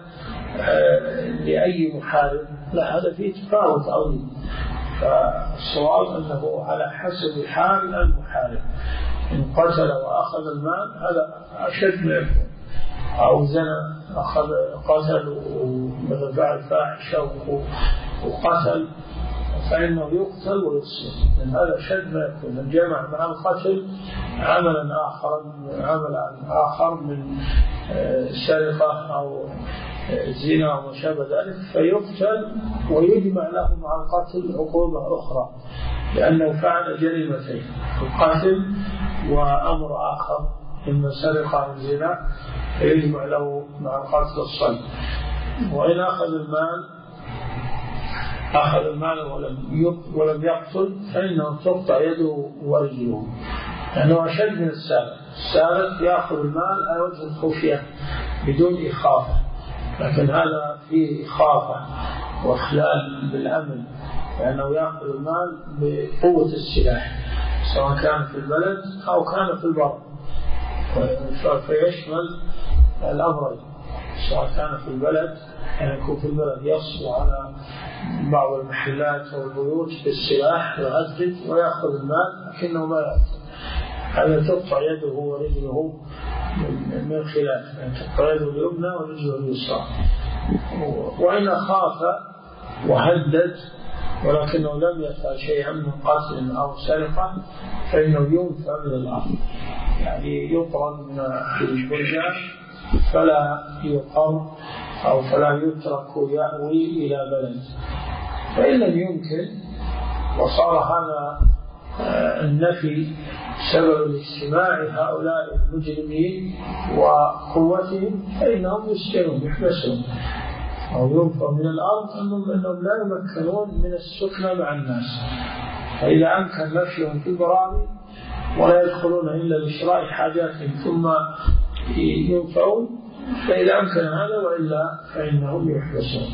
لأي محارب، لا، هذا فيه تفاوت عظيم. فالصواب أنه على حسب حال المحارب. إن قتل وأخذ المال هذا أشد ما يكون، أو زنى أخذ قتل وفعل فاحشة وقتل فإنه يقتل ويصلب، لأن هذا أشد ما يكون. الجمع مع القتل عملا آخر عملا آخر من سرقة أو زنا وما شابه ذلك، فيقتل ويجمع له مع القتل عقوبة أخرى، لأنه فعل جريمتين، القتل وأمر آخر إما سرقة أو زنا، فيجمع له مع القتل الصلب. وإن أخذ المال أخذ المال ولم ولم يقتل فإنه تقطع يده ورجله، لأنه أشد من السارق. السارق يأخذ المال على وجه الخفية بدون إخافة، لكن هذا فيه إخافة وإخلال بالأمن، لأنه يأخذ المال بقوة السلاح سواء كان في البلد أو كان في البر، فيشمل الأمرين، سواء كان في البلد يعني يكون في البلد يصل على بعض المحلات والبيوت بالسلاح ويهدد ويأخذ المال لكنه ما يأخذ، هذا تقطع يده ورجله من خلاف، يعني تقطع يده اليمنى ورجله اليسرى. وإن خاف وهدد ولكنه لم يفعل شيئا من قتل أو سرقة فإنه ينفى من الأرض، يعني يطرد من البلدان فلا يقر أو فلا يترك يأوي إلى بلد. فإن لم يمكن وصار هذا النفي سبب لاجتماع هؤلاء المجرمين وقوتهم فإنهم يسجنون يحبسون أو ينفوا من الأرض، أنهم, أنهم لا يمكنون من السكنة مع الناس. فإذا أمكن نفيهم في البراري ولا يدخلون إلا لشراء حاجاتهم ثم ينفعون، فإذا أمكن هذا، وإلا فإنهم يحبسون.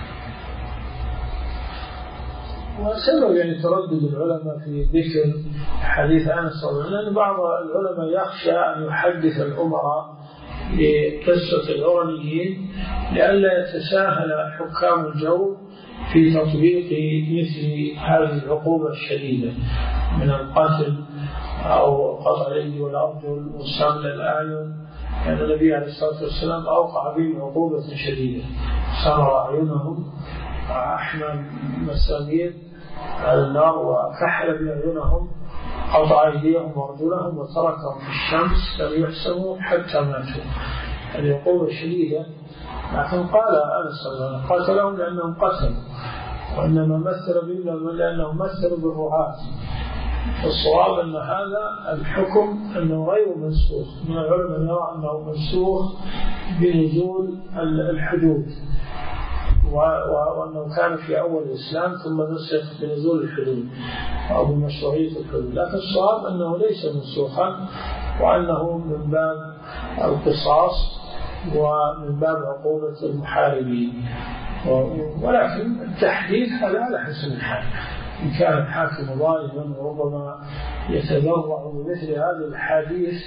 وسبب يعني تردد العلماء في ذكر حديث أنس رضي الله عنه أن بعض العلماء يخشى أن يحدث الأمراء بقصة الأورانيين لئلا يتساهل حكام الجور في تطبيق مثل هذه العقوبة الشديدة من القتل أو قطع الأيدي والأرجل وسمل الأعين. يعني النبي عليه الصلاة والسلام أوقع بهم عقوبة شديدة، سمر أعينهم أحمى مسامير على النار وكحل بأعينهم، قطع أيديهم وأرجلهم وتركهم في الشمس لم يحسبوا حتى ماتوا. هذه عقوبة شديدة. لكن قال أنس قتلهم لأنهم قتلوا، وإنما مثل بهم لأنهم مثلوا بالرعاة. الصواب أن هذا الحكم أنه غير منسوخ، من العلماء يرى أنه منسوخ بنزول الحدود، وأنه كان في أول الإسلام ثم نسخ بنزول الحدود أو بمشروعية الحدود، لكن الصواب أنه ليس منسوخا وأنه من باب القصاص ومن باب عقوبة المحاربين، ولكن التحديد هذا على حسب الحال. إن كان الحاكم ظالما وربما يتذرع بمثل هذه الحديث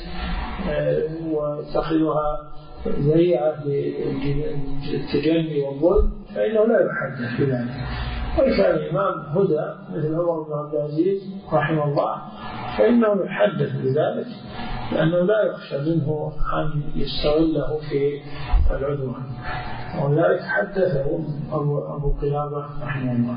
ويتخذها ذريعة للتجني والظلم فإنه لا يحدث بذلك. وإن كان الإمام هدى مثل عمر بن عبد العزيز رحمه الله فإنه يحدث بذلك لأنه لا يخشى منه أن يستغله في العدوان، ولذلك حدثه أبو قلابة رحمه الله.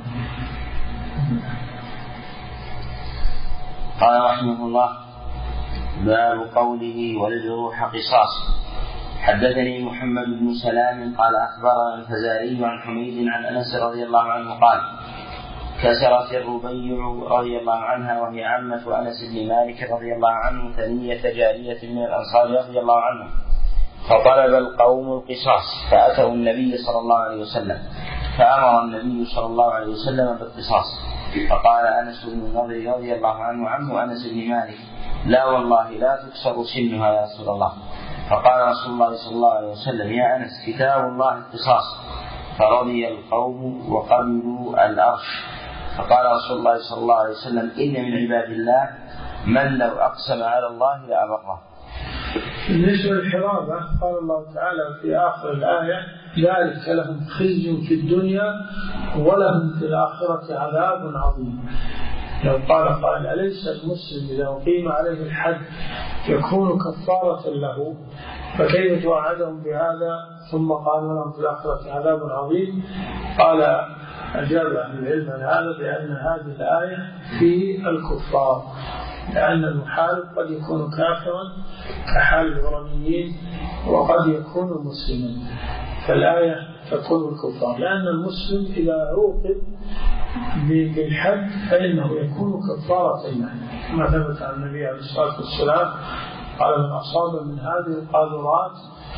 قال رحمه الله: باب قوله والجروح قصاص. حدثني محمد بن سلام قال أخبرنا الفزاري عن حميد عن أنس رضي الله عنه قال: كسرت الربيع رضي الله عنها وهي عمة أنس بن مالك رضي الله عنه ثنية جارية من الأنصار رضي الله عنه، فطلب القوم القصاص فأتوا النبي صلى الله عليه وسلم فأمر النبي صلى الله عليه وسلم بالقصاص، فقال أنس بن النضر رضي الله عنه عم أنس بن مالك: لا والله لا تكسر سنها يا رسول الله. فقال رسول الله صلى الله عليه وسلم: يا أنس كتاب الله القصاص. فرضي القوم وقبلوا الأرش. فقال رسول الله صلى الله عليه وسلم: إن من عباد الله من لو أقسم على الله لأبره. بالنسبة للحرابة قال الله تعالى في آخر الآية: ذلك لهم خزي في الدنيا ولهم في الآخرة عذاب عظيم. لو قال قال: أليس المسلم إذا أقيم عليه الحد يكون كفارة له، فكيف توعدهم بهذا ثم قال لهم في الآخرة عذاب عظيم؟ قال أجاب أهل العلم عن هذا بأن هذه الآية في الكفار، لأن المحارب قد يكون كافرا كحال العرنيين وقد يكون مسلما، فالآية تكون الكفار، لأن المسلم إذا عوقب بالحد فإنه يكون كفارة له، كما ثبت عن النبي عليه الصلاة والسلام قال: من أصاب من هذه القاذورات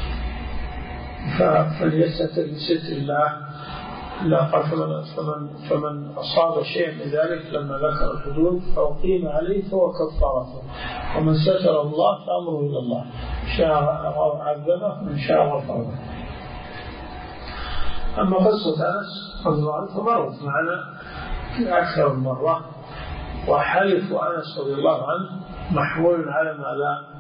فليستتر بستر الله. لا قال: فمن, فمن أصاب شيئا من ذلك لما ذكر الحدود فأقيم عليه فهو كفارته، ومن ستر الله فأمره إلى الله، شاء عذبه من شاء غفر له. أما قصة أنس رضي الله عنه فمرت معنا أكثر من مرة، وحلف أنس رضي الله عنه محمول على ماذا؟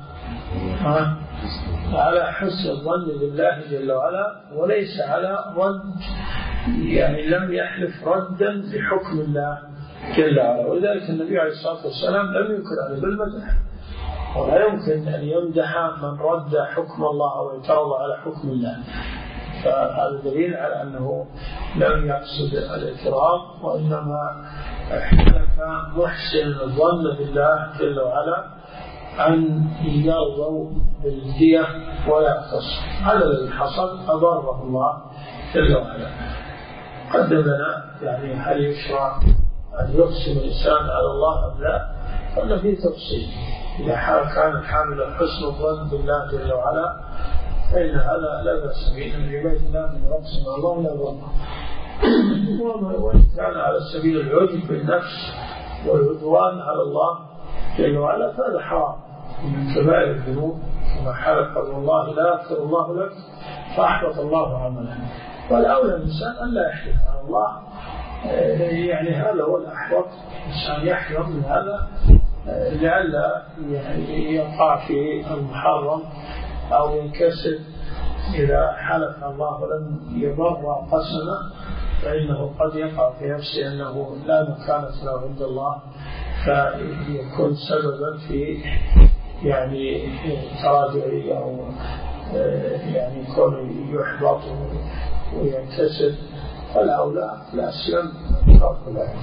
على حسن الظن بالله جل وعلا، وليس على رد، يعني لم يحلف ردا بحكم الله جل وعلا. ولذلك النبي عليه الصلاة والسلام لم ينكر عليه بالمدح، ولا يمكن أن يمدح من رد حكم الله أو يعترض على حكم الله، فهذا دليل على أنه لم يقصد الاعتراض، وإنما حلف محسن الظن بالله جل وعلا أن يرضوا بالدية ولا يقتصر. هذا الذي حصل، أضره الله جل وعلا. قدم لنا يعني هل يشرع أن يقسم الإنسان على الله أم لا؟ قلنا فيه تفصيل. إذا كان حامل حسن الظن بالله جل وعلا فإن هذا لا بأس به، من عباد الله من يقسم على الله لا ظن. وإن كان على سبيل العجب بالنفس والعدوان على الله جل وعلا فهذا حرام من كبائر الذنوب، كما حلف والله لا يغفر الله لك فأحبط الله عمله. والأولى الإنسان أن لا يحلف على الله، يعني هذا هو الأحوط، الإنسان يحذر من هذا لئلا يقع في المحرم أو ينكسر. إذا حلف الله ولم يبر قسمه فإنه قد يقع في نفسه أنه لا مكانة له عند الله، فيكون سببا في يعني تراجعه أو يعني يكون يحبط وينكسر. فالأولى الأسلم ترك ذلك.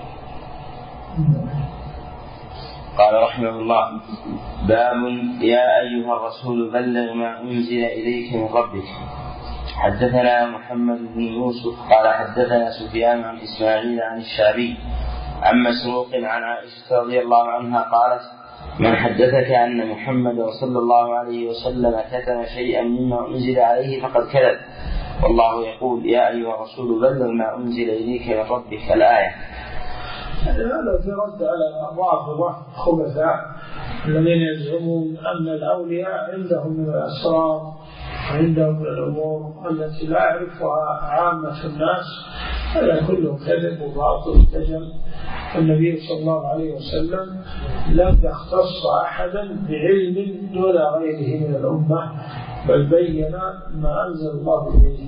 قال رحمه الله: باب يا أيها الرسول بلغ ما أنزل إليك من ربك. حدثنا محمد بن يوسف قال حدثنا سفيان عن إسماعيل عن الشعبي عن مسروق عن عائشة رضي الله عنها قالت: من حدثك أن محمد صلى الله عليه وسلم كتم شيئا مما أنزل عليه فقد كذب. والله يقول يا أيها الرسول بلغ ما أنزل إليك من ربك الآية. هذا في رد على الرافضة خبثاء الذين يزعمون أن الأولياء عندهم من الأسرار وعندهم من الأمور التي لا يعرفها عامة الناس. هذا كله كذب وباطل دجل. النبي صلى الله عليه وسلم لم يختص أحدا بعلم دون غيره من الأمة، بل بين ما أنزل الله إليه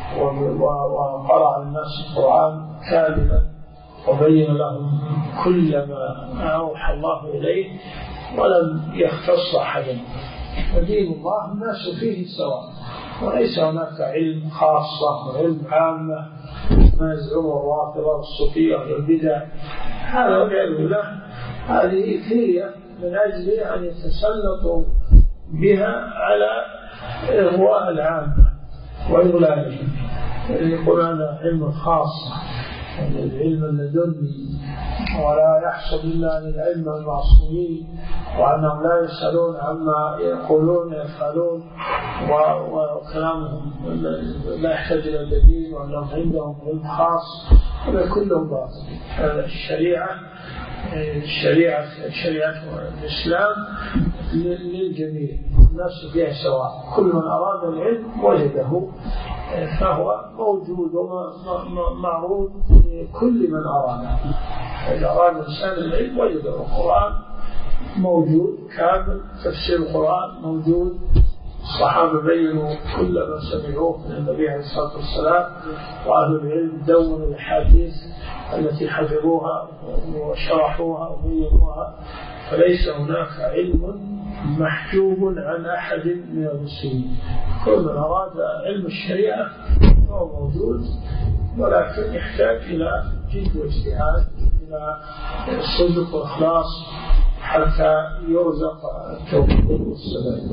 وقرأ الناس القرآن كاملا وبين لهم كل ما أوحى الله إليه ولم يختص أحدا. ودين الله الناس فيه سواء، وليس هناك علم خاصة وعلم عامة ما يزعمه الرافضة والصوفية والبدع. هذا والعياذ بالله هذه ثيرية من أجل أن يتسلطوا بها على إغواء العامة وإضلالهم. يقول هذا علم خاص، العلم اللدني، ولا يحسب إلا عن العلم المعصومين، وأنهم لا يسألون عما يقولون يفعلون، وكلامهم لا يحتاج إلى دليل، وأنهم عندهم علم خاص. هذا كله باطل. الشريعة الشريعة شريعة الإسلام للجميع، الناس فيها سواء، كل من أراد العلم وجده، فهو موجود ومعروض لكل من أراده. إذا أراد الإنسان العلم وجده. القرآن موجود كامل، تفسير القرآن موجود، الصحابة بينوا كل ما سمعوه من النبي عليه الصلاة والسلام، وأهل العلم دونوا الأحاديث التي حفظوها وشرحوها وبينوها. فليس هناك علم محجوب عن أحد من المسلمين. كل من أراد علم الشريعة هو موجود، ولكن يحتاج إلى جد واجتهاد، إلى صدق وإخلاص حتى يرزق التوفيق والسداد.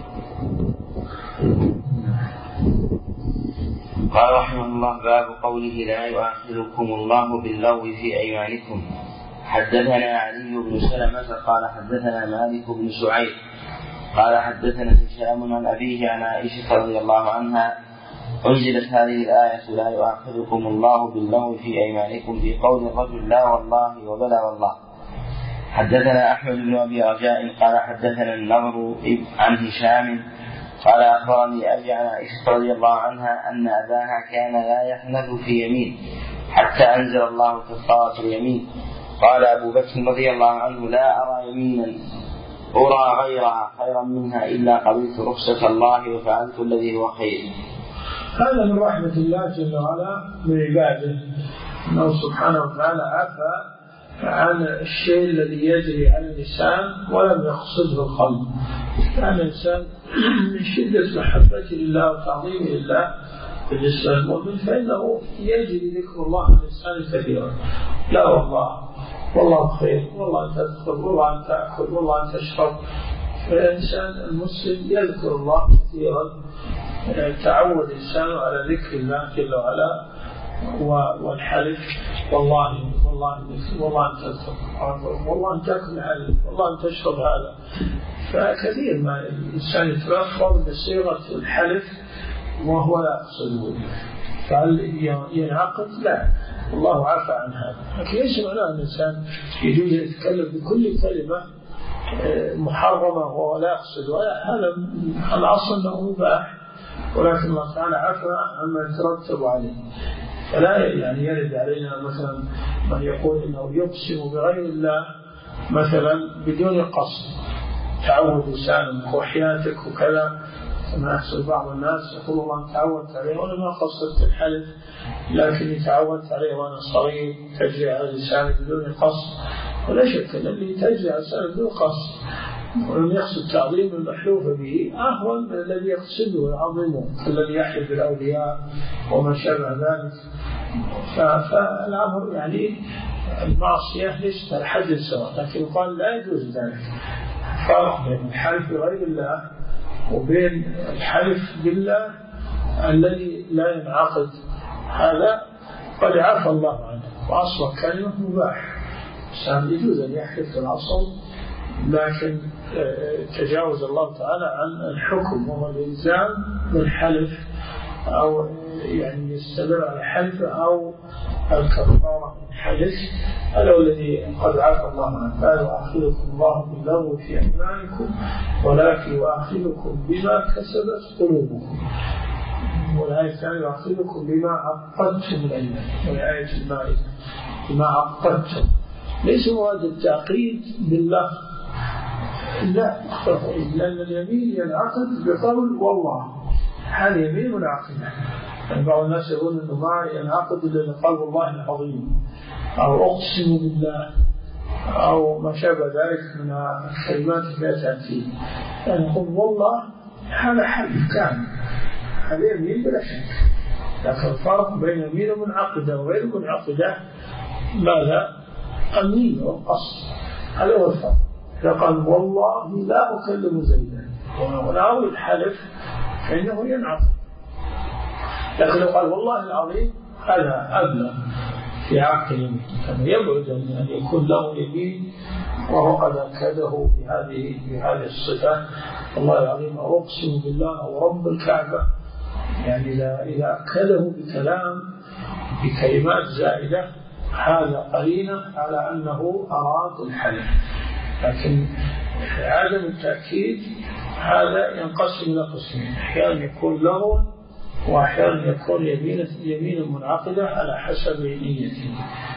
قال رحمه الله باب قوله لا يؤاخذكم الله باللغو في أيمانكم. حدثنا علي بن سلمة قال حدثنا مالك بن سعيد قال حدثنا هشام عن أبيه عن عائشة رضي الله عنها أنزلت هذه الآية لا يؤاخذكم الله باللغو في أيمانكم في قول الرجل لا والله وبلا والله. حدثنا أحمد بن أبي رجاء قال حدثنا النضر عن هشام قال أخبرني أبي عن عائشة رضي الله عنها أن أباها كان لا يحنث في يمين حتى أنزل الله كفارة اليمين. قال أبو بكر رضي الله عنه لا أرى يمينا أرى غيرها خيرا منها إلا قبلت رخصة الله وفعلت الذي هو خير. هذا من رحمة الله جل وعلا بعباده، أنه سبحانه وتعالى عفى عن الشيء الذي يجري على اللسان ولم يقصده القلب. كان الإنسان من شدة محبته لله وتعظيمه لله بالنسبة للمؤمن فإنه يجري ذكر الله على اللسان كثيرا. لا والله، والله خير، والله أن تدخل، والله أن تأكل، والله أن تشرب. فالإنسان المسلم يذكر الله كثيرا. تعود الإنسان على ذكر الله جل وعلا والحلف، والله والله والله أن تدخل، والله أن تأكل هذا، والله أن تشرب هذا. فكثير ما الإنسان يتلفظ بصيغة الحلف وهو لا يقصده. فهل ينعقد؟ لا، الله عفى عن هذا. لكن ليس معناه أن الإنسان يجوز يتكلم بكل كلمة محرمة وهو لا يقصدها. هذا الأصل أنه مباح، ولكن الله تعالى عفى عما يترتب عليه. فلا يعني يرد علينا مثلا من يقول إنه يقسم بغير الله مثلا بدون قصد، تعود لسانك وحياتك وكذا، كما يحصل بعض الناس يقول الله تعودت عليه وأنا ما قصدت الحلف، لكني تعودت عليه وأنا صغير، تجري على لساني بدون قصد. ولا شك أن اللي تجري على لسانه بدون قصد ولم يقصد تعظيم المحلوف به أهون من الذي يقصده ويعظمه، الذي يحلف بالأولياء وما شابه ذلك. فالأمر يعني المعصية ليست على حد سواء، لكن قال لا يجوز ذلك. فرق بين الحلف بغير الله وبين الحلف بالله الذي لا ينعقد. هذا قد عفى الله عنه، وأصل كلمة مباح، الإنسان يجوز أن يحلف في الأصل، لكن تجاوز الله تعالى عن الحكم وهو الإلزام بالحلف أو يعني يستمر على حلفه أو الكفارة من حدث، هذا هو الذي قد عفى الله عنه. لا يؤاخذكم الله باللغو في أيمانكم ولكن يؤاخذكم بما كسبت قلوبكم. والآية الثانية يؤاخذكم بما عقدتم الأيمان، والآية المائدة بما عقدتم. ليس مراد التعقيد بالله، لا، لأن اليمين ينعقد بقول والله، هذه يمين منعقدة. يعني بعض الناس يقول أنه ما ينعقد إلا بقول والله العظيم أو أقسم بالله أو ما شابه ذلك من الكلمات التي تأتي. يعني يقول والله هذا حلف كامل، هذا يمين بلا شك. لكن الفرق بين يمين منعقدة وغير منعقدة ماذا؟ النية والقصد، هذا هو الفرق. إذا قال والله لا أكلم زيدا ونعود الحلف فإنه ينعقد. لكن لو قال والله العظيم هذا أبلغ في عقد اليمين، كما يبعد أن يكون له يمين وهو قد أكده بهذه بهذه الصفة والله العظيم أو أقسم بالله أو رب الكعبة. يعني إذا إذا أكده بكلام بكلمات زائدة هذا قرينة على أنه أراد الحلف. لكن عدم التأكيد هذا ينقسم إلى قسمين، أحيانا يكون له وأحيانا يكون يمين يمين منعقدة على حسب نيته.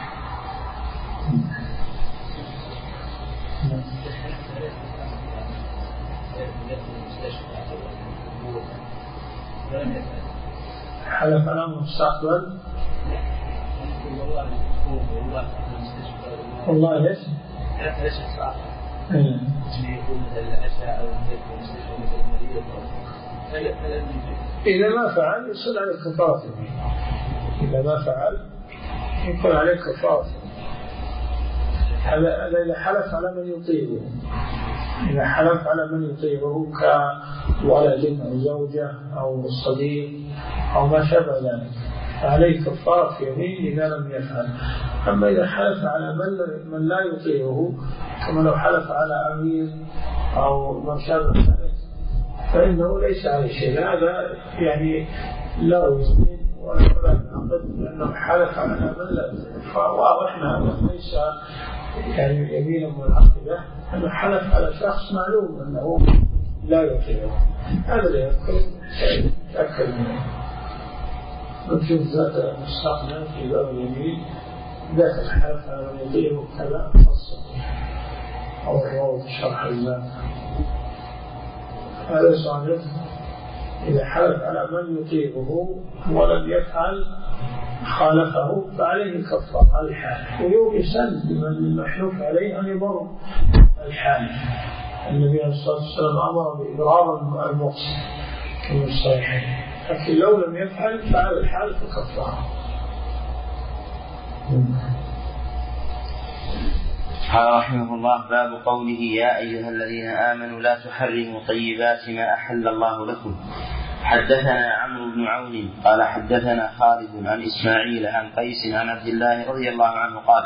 حلف على المستقبل والله ليش؟ ليش صعب؟ يكون مثل العشاء أو المستشفى مثل المريض. إذا ما فعل يصل عليه كفارة يمين. إذا ما فعل يكون عليه كفارة. هذا إذا حلف على من يطيعه، إذا حلف على من يطيعه كولد أو زوجة أو صديق أو ما شابه ذلك فعليه كفارة يمين إذا لم يفعل. أما إذا حلف على من من لا يطيعه كما لو حلف على أمير أو ما شابه ذلك فإنه ليس عليه شيء. هذا يعني لا يزين ولا نعقد لأنه حلف على من لا يطيعه. فواضحنا أنه ليس يعني يمين منعقدة، أنه حلف على شخص معلوم أنه لا يطيعه. هذا لا يكون تأكد منه. نشوف ذات مستقبل في باب اليمين ذات الحلف على من يطيعه كذا الصديق أو الروض شرح الله. هذا صادق. إذا حلف على من يطيعه ولم يفعل خالفه فعليه كفارة الحالف، ويوجب لمن المحلوف عليه أن يبر الحالف. النبي عليه الصلاة والسلام أمر بإبرار المقسم كما الصحيحين، لكن لو لم يفعل فعل الحالف كفارة. قال رحمه الله: باب قوله يا أيها الذين آمنوا لا تحرموا طيبات ما أحل الله لكم. حدثنا عمرو بن عون قال حدثنا خالد عن إسماعيل عن قيس عن عبد الله رضي الله عنه قال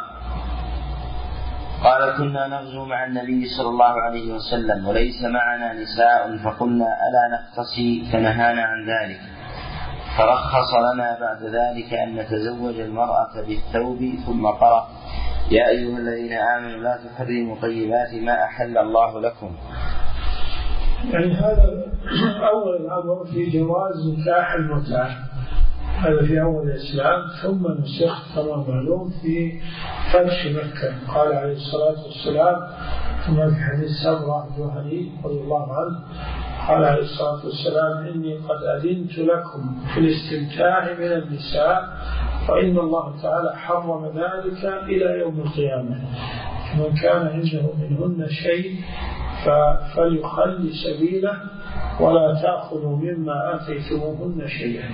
قال كنا نغزو مع النبي صلى الله عليه وسلم وليس معنا نساء فقلنا ألا نقتصي فنهانا عن ذلك، فرخص لنا بعد ذلك أن نتزوج المرأة بالثوب، ثم قرأ يا أيها الذين آمنوا لا تحرموا طيبات ما أحل الله لكم. يعني هذا أول الأمر في جواز نكاح المتعة، هذا في أول الإسلام، ثم نسخ كما معلوم في فتح مكة. قال عليه الصلاة والسلام كما في حديث سبرة الجهني رضي الله عنه قال عليه الصلاة والسلام إني قد أذنت لكم في الاستمتاع من النساء فإن الله تعالى حرم ذلك إلى يوم القيامة، فمن كان عنده منهن شيء فليخلي سبيله ولا تأخذوا مما آتيتموهن شيئا.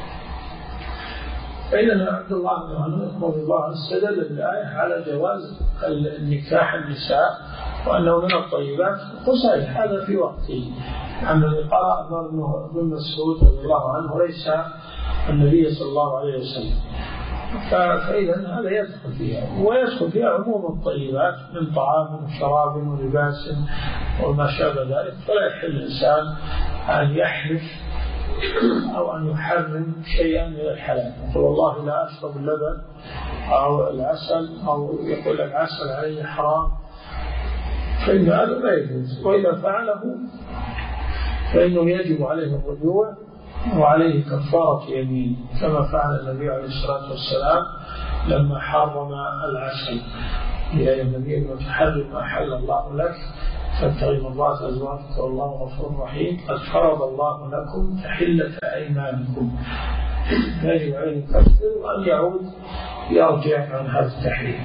فإذا عبد الله بن عنه رضي الله عنه استدل الآية على جواز النكاح النساء وأنه من الطيبات، وصحيح هذا في وقته، أن الذي قرأ ابن مسعود رضي الله عنه ليس النبي صلى الله عليه وسلم. فإذا هذا يدخل فيها، ويدخل فيها عموم الطيبات من طعام وشراب ولباس وما شابه ذلك. فلا يحل الإنسان أن يحلف أو أن يحرم شيئا من الحلال، يقول والله لا أشرب اللبن أو العسل، أو يقول العسل عليه حرام، فإن هذا لا يجوز. وإذا فعله فإنه يجب عليه الرجوع وعليه كفارة يمين، كما فعل النبي عليه الصلاة والسلام لما حرم العسل. يا النبي إنه تحرم ما حل الله لك فاتقي مرضات أزواجك والله غفور رحيم، قد فرض الله لكم تحلة أيمانكم. يجب عليه يكفر وأن يعود يرجع عن هذا التحريم.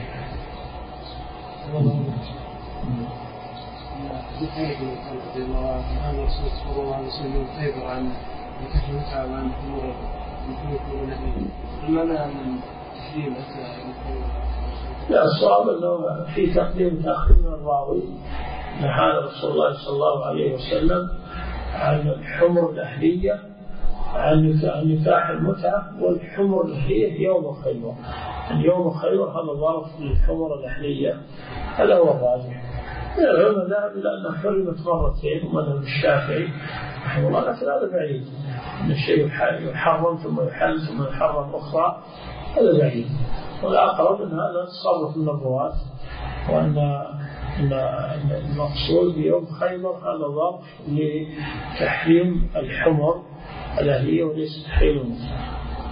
في حالة رضي الله عنه أن الرسول صلى الله عليه وسلم خيبر عن نكاح المتعة وعن الأمور المكروه ونهيه، المعنى أن تحريم أتى لا، الصواب أنه في تقديم تأخير من الراوي. نهى رسول الله صلى الله عليه وسلم عن الحمر الأهلية، عن نكاح المتعة والحمر الأهلية يوم خيبر. يوم خيبر هذا ظرف للحمر الأهلية، هذا هو الراجح. العلماء ذهب إلى أنها حرمت مرتين، ومذهب الشافعي رحمه الله، لكن هذا بعيد. أن الشيء يحرم ثم يحل ثم يحرم أخرى، هذا بعيد. والأقرب أن هذا تصرف من الرواة، وأن المقصود بيوم خيبر هذا ظرف لتحريم الحمر الأهلية وليس تحريم المتعة.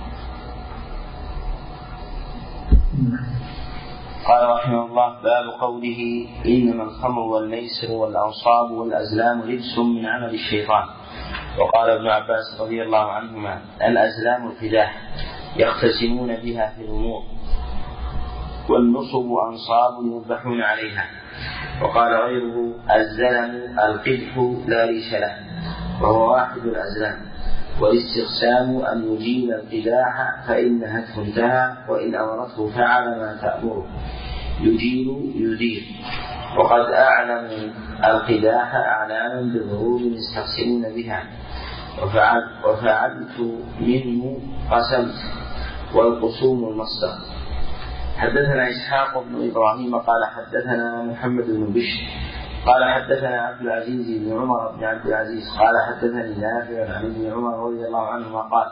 قال رحمه الله: باب قوله إنما الخمر والميسر والأنصاب والأزلام رجس من عمل الشيطان. وقال ابن عباس رضي الله عنهما: الأزلام القداح يقتسمون بها في الأمور، والنصب أنصاب يذبحون عليها. وقال غيره: الزلم القدح لا ريش له، وهو واحد الأزلام. والاستقسام أن يجيل القداح فإن نهته انتهى، وإن أمرته فعل ما تأمره. يجيل يدير. وقد أعلم القداح أعلاما بضروب يستقسمون بها، وفعل وفعلت منه قسمت، والقسوم المصدر. حدثنا إسحاق بن إبراهيم قال حدثنا محمد بن بشر قال حدثنا عبد العزيز بن عمر بن عبد العزيز قال حدثني نافع عن ابن عمر رضي الله عنهما قال: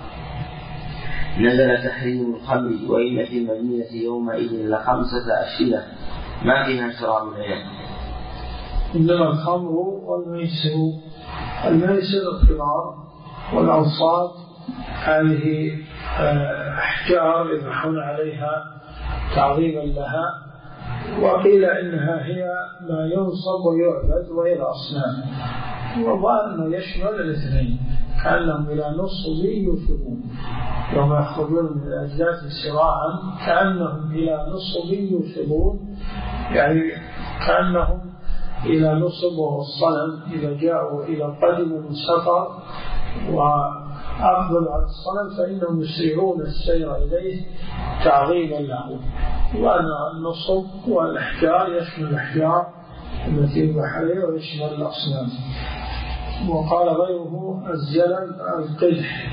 نزل تحريم الخمر، وإن في المدينة يومئذ لخمسة أشربة ما فيها شراب العيال. إنما الخمر والميسر، الميسر الخمار والأنصاب، هذه أحجار يذبحون عليها تعظيما لها، وقيل إنها هي ما ينصب ويعبد وهي الأصنام. وظاهر أنه يشمل الاثنين، كأنهم إلى نصب يوفقون يوم يخرجون من الأجداث سراعا، كأنهم إلى نصب يوفقون، يعني كأنهم إلى نصب وهو الصنم. إذا جاءوا إلى قدم من سفر وأقبلوا على الصنم فإنهم يسيرون السير إليه تعظيما له. وأن النصب والأحجار يشمل الأحجار التي يذبح عليها ويشمل الأصنام. وقال غيره: الزلم القدح،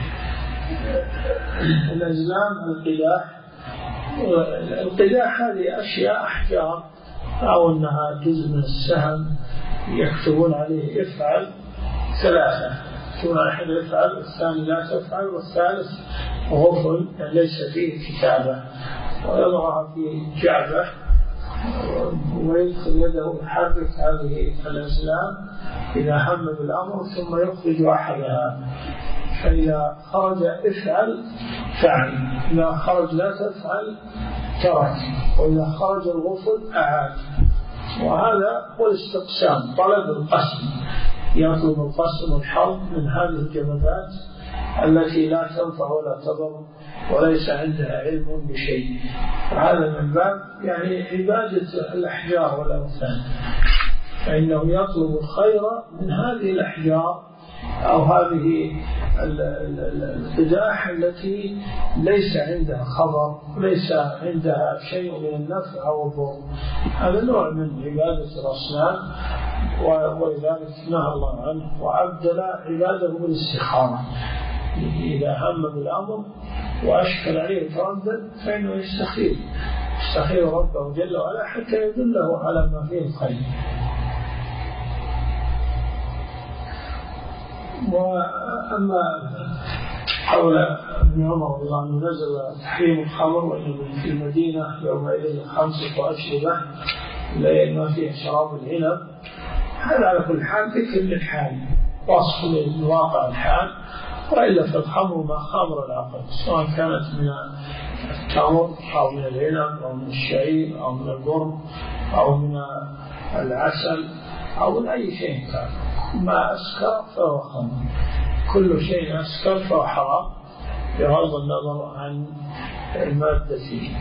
الأزلام القداح. القداح هذه أشياء أحجار، أو أنها جزء من السهم يكتبون عليه افعل ثلاثة، يكتبون على أحد افعل والثاني لا تفعل والثالث غفل يعني ليس فيه كتابة، ويضعها في جعبة ويدخل يده يحرك هذه الأزلام إذا هم بالأمر ثم يخرج أحدها، فإذا خرج افعل فعل، إذا خرج لا تفعل ترك، وإذا خرج الغفل أعاد. وهذا هو الاستقسام، طلب القسم، يطلب القسم والحرب من هذه الجمادات التي لا تنفع ولا تضر وليس عندها علم بشيء. فهذا من باب يعني عبادة الأحجار والأوثان، فإنه يطلب الخير من هذه الأحجار أو هذه القداح التي ليس عندها خبر، ليس عندها شيء من النفع أو الضر. هذا نوع من عبادة الأصنام، ولذلك نهى الله عنه وأبدل عباده بالاستخارة. إذا هم بالأمر وأشكل عليه تردد فإنه يستخير يستخير ربه جل وعلا حتى يدله على ما فيه الخير. وأما حول ابن عمر رضي الله عنه نزل تحريم الخمر وإن في المدينة يومئذ خمسة أشربة لا ما فيها شراب العنب، هذا على كل حال ذكر للحال وصف للواقع الحال، وإلا فالخمر ما خامر العقل سواء كانت من التمر أو من العنب أو من الشعير أو من البر أو من العسل أو من أي شيء كان، ما أسكر فهو خمر، كل شيء أسكر فهو حرام بغض النظر عن المادة فيه.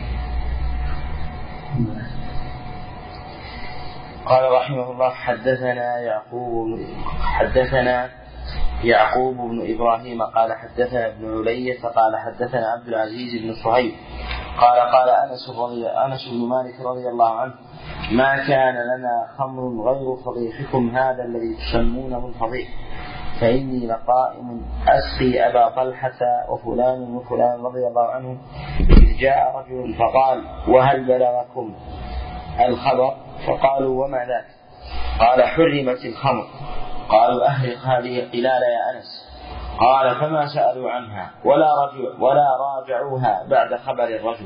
قال رحمه الله حدثنا يعقوب حدثنا يعقوب بن إبراهيم قال حدثنا ابن علية قال حدثنا عبد العزيز بن صهيب قال قال أنس رضي أنس بن مالك رضي الله عنه ما كان لنا خمر غير فضيحكم هذا الذي تسمونه الفضيح، فإني لقائم أسقي أبا طلحة وفلان وفلان رضي الله عنه، إذ جاء رجل فقال وهل بلغكم الخبر؟ فقالوا وما ذاك؟ قال حرمت الخمر. قالوا أهرق هذه القلال يا أنس. قال فما سألوا عنها ولا رجع ولا راجعوها بعد خبر الرجل.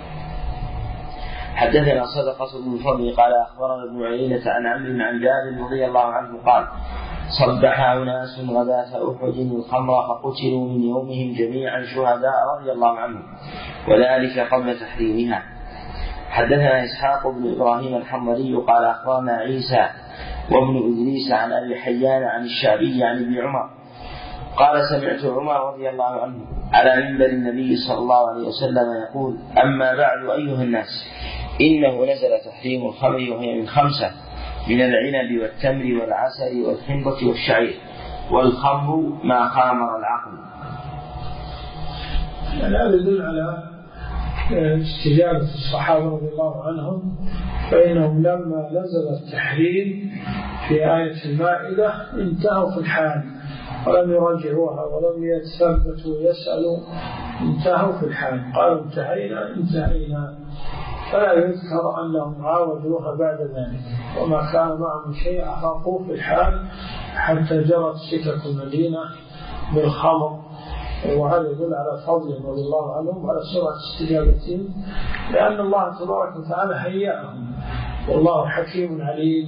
حدثنا صدقة بن الفضل قال أخبرنا ابن عيينة عن عمرو عن جابر رضي الله عنه قال صبح أناس غداة أحد الخمر فقتلوا من يومهم جميعا شهداء رضي الله عنهم، وذلك قبل تحريمها. حدثنا إسحاق بن إبراهيم الحنظلي قال أخبرنا عيسى وابن إدريس عن أبي حيان عن الشعبي عن ابن عمر قال سمعت عمر رضي الله عنه على منبر النبي صلى الله عليه وسلم يقول أما بعد أيها الناس إنه نزل تحريم الخمر وهي من خمسة من العنب والتمر والعسل والحنطة والشعير، والخمر ما خامر العقل. هذا يدل على استجابة الصحابة رضي الله عنهم، فإنهم لما نزل التحريم في آية المائدة انتهوا في الحال ولم يراجعوها ولم يتثبتوا يسألوا، انتهوا في الحال قالوا انتهينا انتهينا، فلا يذكر أنهم عاودوها بعد ذلك، وما كان معهم شيء أحرقوه في الحال حتى جرت سكك المدينة بالخمر. وهذا يدل على فضلهم رضي الله عنهم وعلى سرعة استجابتهم، لأن الله تبارك وتعالى هيأهم، والله حكيم عليم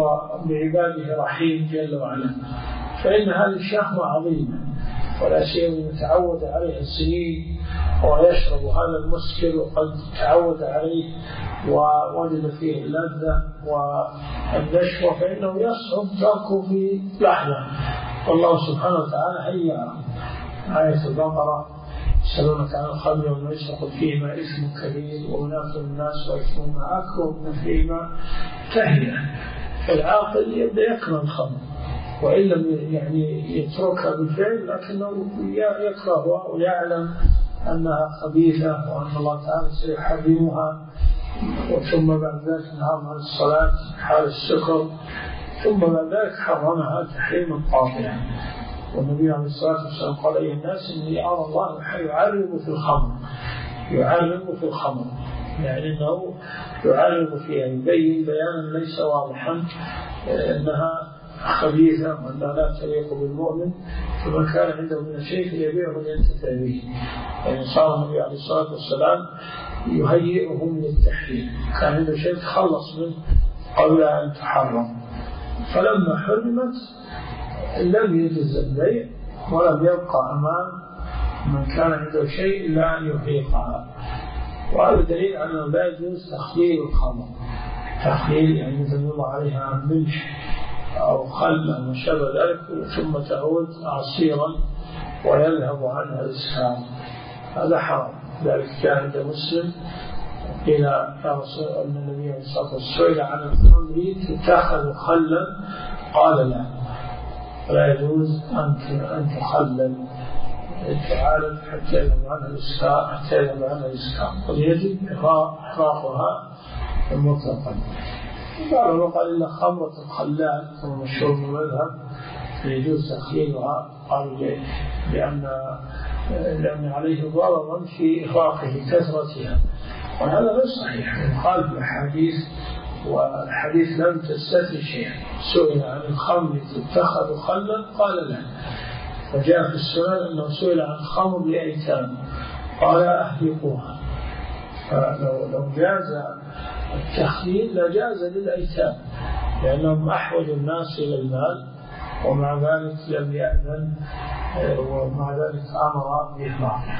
وبعباده رحيم جل وعلا. فإن هذه الشهوة عظيمة ولا شيء يتعود عليها السنين، ويشرب هذا المسكر وقد تعود عليه ووجد فيه اللذة والنشوة، فإنه يصعب تركه في لحظة، والله سبحانه وتعالى هيأهم. آية البقرة يسألونك عن الخمر والميسر قل فيهما إثم كبير ومنافع الناس وإثمهما أكبر من نفعهما تهيئة، فالعاقل يبدأ يكره الخمر وإن لم يعني يتركها بالفعل، لكنه يكرهها ويعلم أنها خبيثة وأن الله تعالى سيحرمها، وثم بعد ذلك نهار عن الصلاة حال السكر، ثم بعد ذلك حرمها تحريما قاطعا. والنبي عليه الصلاة والسلام قال أيها الناس إني أرى الله يعرض في الخمر، يعرض في الخمر يعني أنه يعرض فيها، يبين بيانا ليس واضحا أنها خبيثة وأنها لا تليق بالمؤمن، فمن كان عنده من الشيء فليبيعه لينتفع به. يعني صار النبي عليه الصلاة والسلام يهيئه من التحريم، كان عنده شيء تخلص منه قبل أن تحرم، فلما حرمت لم يجوز البيع ولم يبقى أمام من كان عنده شيء إلا أن يحيقها. وهذا دليل على أنه لا يجوز تخليل الخمر، تخليل يعني يدل الله عليها عن ملح أو خل أو ما شابه ذلك ثم تعود عصيرا ويذهب عنها الإسكار، هذا حرام. ذلك كان عند مسلم قيل يا رسول أن النبي صلى الله عليه وسلم سئل عن الخمر تتخذ خلا قال لا، فلا يجوز أن تخلل تعالج حتى يذهب عنها الإسكار حتى يذهب عنها الإسكار، ويجب إحراقها مطلقا. بعضهم قال إلا خمرة الخلال كما مشهور من المذهب فيجوز تخليلها، قالوا لأن لأن عليه ضررا في إحراقه كثرتها، وهذا غير صحيح، يقال في الحديث والحديث لم تستثني شيئا. سئل عن الخمر تتخذ خلا قال لا، وجاء في السنن أنه سئل عن خمر لأيتام قال أهلقوها. فلو لو جاز التخييل لجاز للأيتام لأنهم أحوج الناس إلى المال، ومع ذلك لم يأذن ومع ذلك أمر بإحضاره.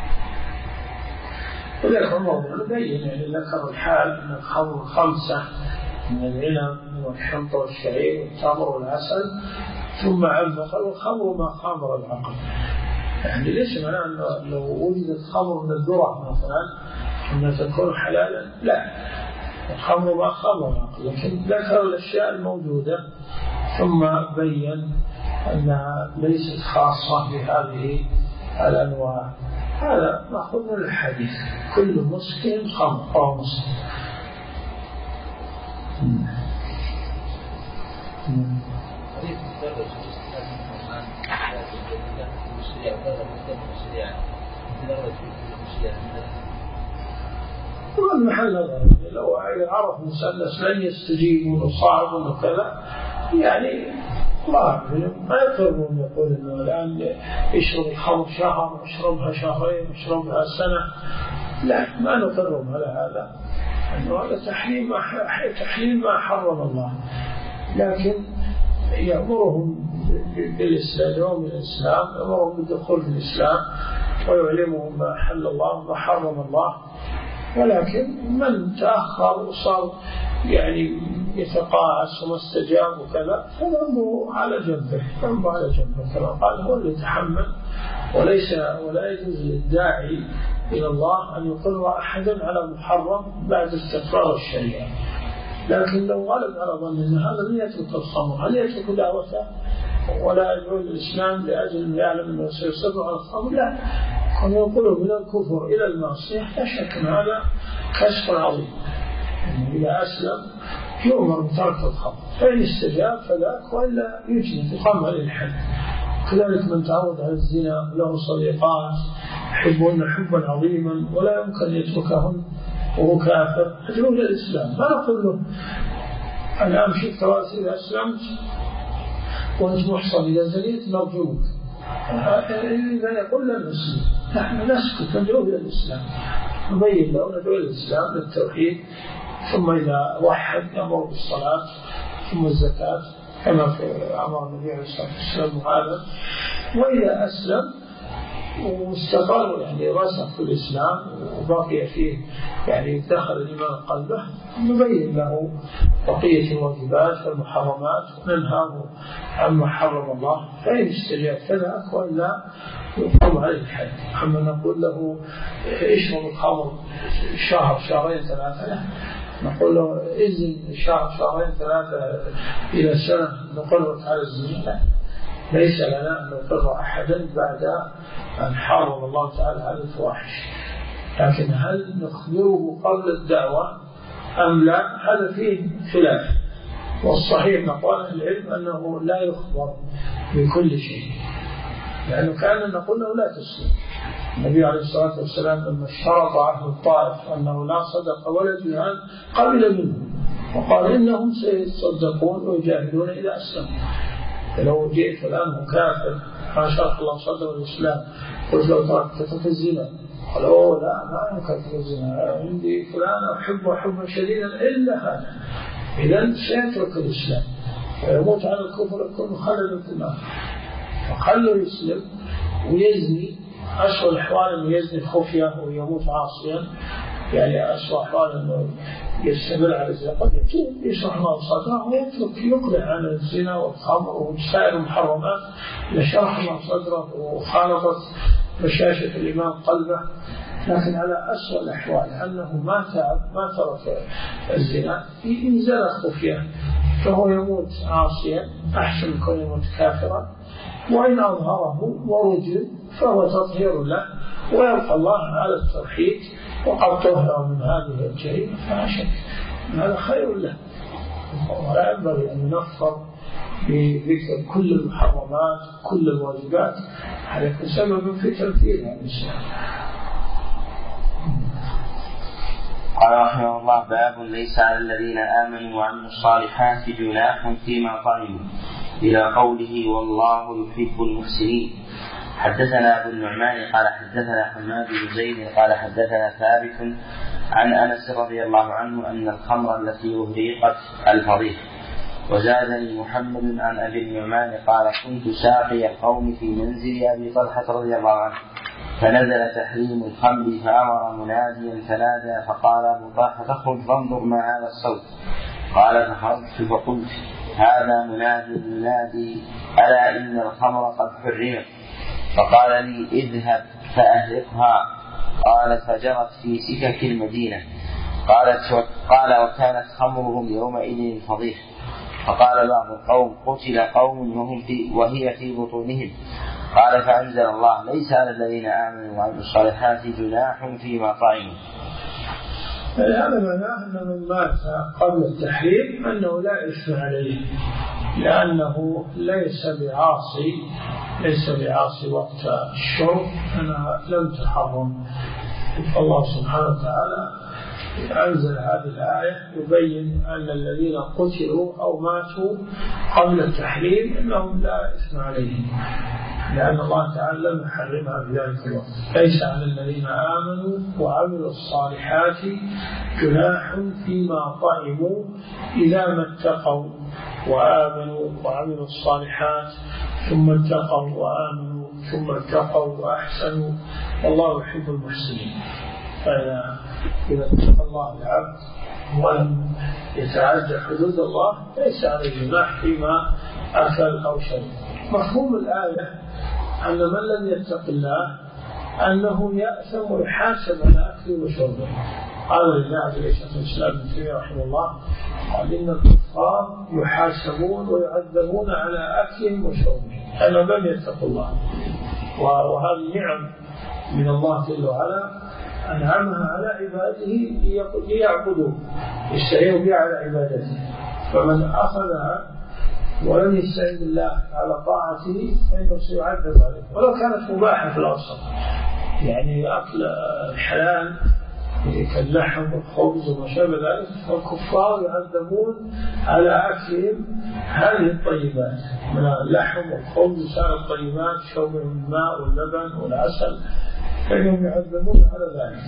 وذلك الموضوع نبين يعني ذكر الحال أن الخمر خمسة من العنب والحنطة والشعير والتمر والعسل، ثم علق والخمر ما خمر العقل. يعني ليس معناه أنه لو وجدت خمر من الذرة مثلا أن تكون حلالا، لا، الخمر ما خمر العقل، لكن ذكر الأشياء الموجودة ثم بين أنها ليست خاصة بهذه الأنواع. هذا مأخوذ من الحديث كل مسكر خمر أو مسكر. والمحل نظر لو عرف مسلس لن يستجيبون وصعبون وكذا يعني الله ما يقررون يقول انه الان يشرب الخمر شهر يشربها شهرين يشربها سنه، لا ما نقررهم على هذا، انه هذا تحليل ما تحليل ما حرم الله، لكن يأمرهم بالإسلام يوم الإسلام، يأمرهم بالدخول في الإسلام ويعلمهم ما حل الله وما حرم الله. ولكن من تأخر وصار يعني يتقاعس وما استجاب وكذا فذنبه على جنبه، ذنبه على جنبه كما قال هو اللي يتحمل، وليس ولا يجوز للداعي إلى الله أن يقر أحدا على محرم بعد استقرار الشريعة. لكن لو غلب على ظن أن هذا لن يترك الخمر، هل يترك دعوته ولا يدعو الإسلام لأجل أن يعلم أنه سيصبر على الخمر؟ لا، كان ينقله من الكفر إلى المعصية لا شك أن هذا كسر عظيم. يعني إذا أسلم يؤمر بترك الخمر، فإن استجاب فذاك وإلا يجلد يقام عليه الحد. كذلك من تعود على الزنا له صديقات يحبون حبا عظيما ولا يمكن أن يتركهن وهو كافر، أدعوه إلى الإسلام. ما نقول له أنا أمشي كراسي إذا أسلمت وأنت محصن إذا زنيت نرجوك، إذا يقول لا نسلم، نحن نسكت ندعوه إلى الإسلام، نبين له ندعو إلى الإسلام للتوحيد، ثم إذا وحد نأمر بالصلاة ثم الزكاة كما في أمر النبي عليه الصلاة والسلام هذا. وإذا أسلم واستقر يعني راسخ في الإسلام وبقي فيه يعني دخل الإيمان قلبه، نبين له بقية الواجبات والمحرمات وننهاه عما حرم الله، فإن استجاب فذاك وإلا يقام عليه الحد. أما نقول له اشرب الخمر شهر شهرين ثلاثة، نقول له إذن شهر شهرين ثلاثة إلى سنة نقررك على الزنا، ليس لنا أن نقر أحدا بعد أن حرم الله تعالى على الفواحش. لكن هل نخبره قبل الدعوة أم لا؟ هذا فيه خلاف، والصحيح نقول العلم أنه لا يخبر بكل شيء، لأنه كان نقول له لا تسلم. النبي عليه الصلاة والسلام لما اشترط أهل الطائف أنه لا صدق ولا جهاد قبل منه وقال إنهم سيصدقون ويجاهدون إذا أسلموا. فلو جئت الآن كافر ما شرح الله صدر الإسلام قلت له تركت تترك الزنا، قال أوه لا ما يمكن الزنا، عندي فلان أحبه حبا شديدا إلا هذا، إذن سيترك الإسلام ويموت على الكفر يكون مخلدا في النار. فخلوا يسلم ويزني، أسوأ الأحوال أنه يزني خفية ويموت عاصيا، يعني أسوأ أحوال أنه يستمر على الزنا، قد يشرح الله صدره ويترك يقلع عن الزنا والخمر وسائر المحرمات لشرح الله صدره وخالطت بشاشة الإيمان قلبه. لكن على أسوأ الأحوال أنه ما تعب ما ترك الزنا إن زنى خفية فهو يموت عاصيا أحسن من كونه يموت كافرا، وإن أظهره ورجل فهو تطهير له ويبقى الله على التوحيد وقد طهر من هذه الجريمة، فلا شك هذا خير له. ولا ينبغي أن ننفر بذكر كل المحرمات كل الواجبات، هذا يكون سبب في تنفيذ الإسلام. قال رحمه الله: باب ليس على الذين آمنوا وعملوا الصالحات جناح فيما طعموا إلى قوله والله يحب المحسنين. حدثنا أبو النعمان قال حدثنا حماد بن زيد قال حدثنا ثابت عن أنس رضي الله عنه أن الخمر التي أهريقت الفضيح. وزادني محمد عن أبي النعمان قال كنت ساقي القوم في منزل أبي طلحة رضي الله عنه فنزل تحريم الخمر فأمر مناديا فنادى فقال أبو طلحة اخرج فانظر ما هذا الصوت. قال فخرجت فقلت هذا منادي ينادي ألا إن الخمر قد حرمت. فقال لي اذهب فأهرقها. قال فجرت في سكك المدينة. قالت قال وكانت خمرهم يومئذ فضيح. فقال بعض القوم قتل قوم وهم في وهي في بطونهم. قال فأنزل الله ليس على الذين آمنوا وعملوا الصالحات جناح فيما طعموا. هذا معناه أن من مات قبل التحريم أنه لا إثم عليه لأنه ليس بعاصي ليس بعاصي وقت الشرب أنها لم تحرم. فالله سبحانه وتعالى أنزل هذه الآية يبين أن الذين قتلوا أو ماتوا قبل التحريم أنهم لا إثم عليهم لأن الله تعالى لم يحرمها في ذلك الوقت. ليس على الذين آمنوا وعملوا الصالحات جناح فيما طعموا إذا ما اتقوا وآمنوا وعملوا الصالحات ثم اتقوا وآمنوا ثم اتقوا وأحسنوا والله يحب المحسنين. فإذا اتقى الله العبد ولم يتعدى حدود الله ليس عليه جناح فيما أكل أو شرب. مفهوم الآية أن من لم يتق الله أنه يأثم ويحاسب على أكله وشربه. قال لله عليه الصلاة والسلام ابن تيمية رحمه الله قال إن الكفار يحاسبون ويعذبون على أكلهم وشربهم أنهم لم يتقوا الله. وهذه نعم من الله جل وعلا أنعمها على عباده ليعبدوه يستعينوا بها على عبادته. فمن أخذها ولم يستعين بالله على طاعته فإنه سيعذب عليه ولو كانت مباحة في الأصل. يعني أكل الحلال كاللحم والخبز وما شابه ذلك فالكفار يعذبون على أكلهم هذه الطيبات من اللحم والخبز وسائر الطيبات شربهم الماء واللبن والعسل فإنهم يعذبون على ذلك.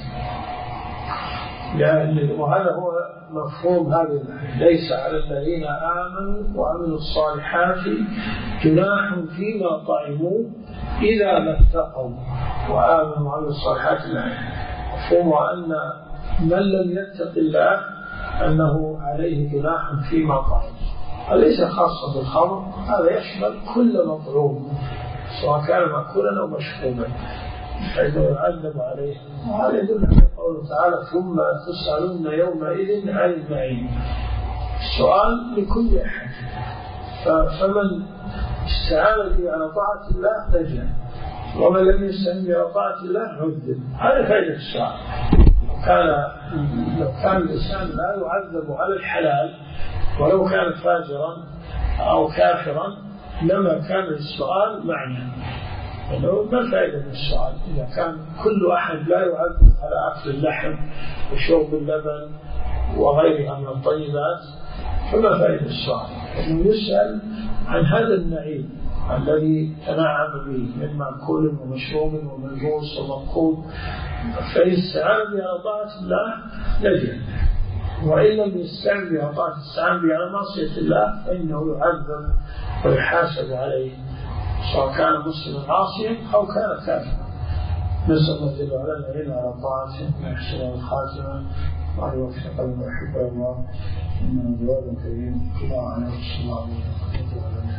يعني وهذا هو مفهوم هذه الآية ليس على الذين آمنوا وعملوا الصالحات جناح فيما طعموا إذا ما اتقوا وآمنوا وعملوا الصالحات. مفهوم أن من لم يتق الله أنه عليه جناح فيما طعم. وليس خاصة بالخمر هذا يشمل كل مطعوم سواء كان مأكولا أو مشروبا حيث يعذب عليه. وهذا يدل على قوله تعالى ثم تسألون يومئذ عن النعيم. السؤال لكل أحد فمن استعان به على طاعة الله نجا ومن لم يستعن به على طاعة الله عذب. هذا فائدة السؤال. كان لو كان الإنسان لا يعذب على الحلال ولو كان فاجرا أو كافرا لما كان السؤال معنى. ما فائدة من السؤال إذا كان كل أحد لا يعذب على أكل اللحم وشرب اللبن وغيرها من الطيبات فما فائدة السؤال؟ إنه يسأل عن هذا النعيم الذي تنعم به من مأكول ومشروب وملبوس ومركوب. فإن استعان به على طاعة الله نجا وإن لم يستعن به على طاعة استعان به على معصية الله فإنه يعذب ويحاسب عليه سواء كان مسلما عاصيا أو كان كافرا. نسأل الله جل وعلا العين على طاعته ويحسن الخاتمة وأن يوفق لما يحب الله إنه جواد كريم كما عليه صلى الله عليه وسلم.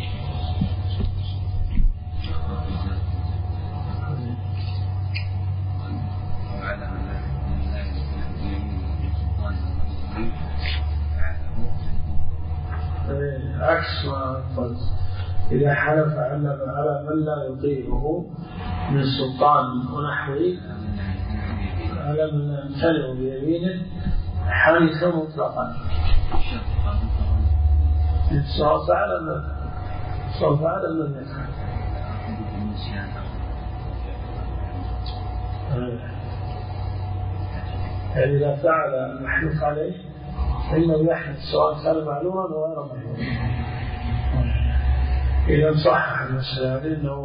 عكس ما قلت إذا حلف على من لا يطيعه من سلطان ونحوه على من يمتنع بيمينه حلف مطلقا سوف على من سوف على من يفعل. يعني إذا فعل المحلوف عليه فإنه يحلف سواء كان معلوما أو غير معلوما. إذا صحح المسألة لأنه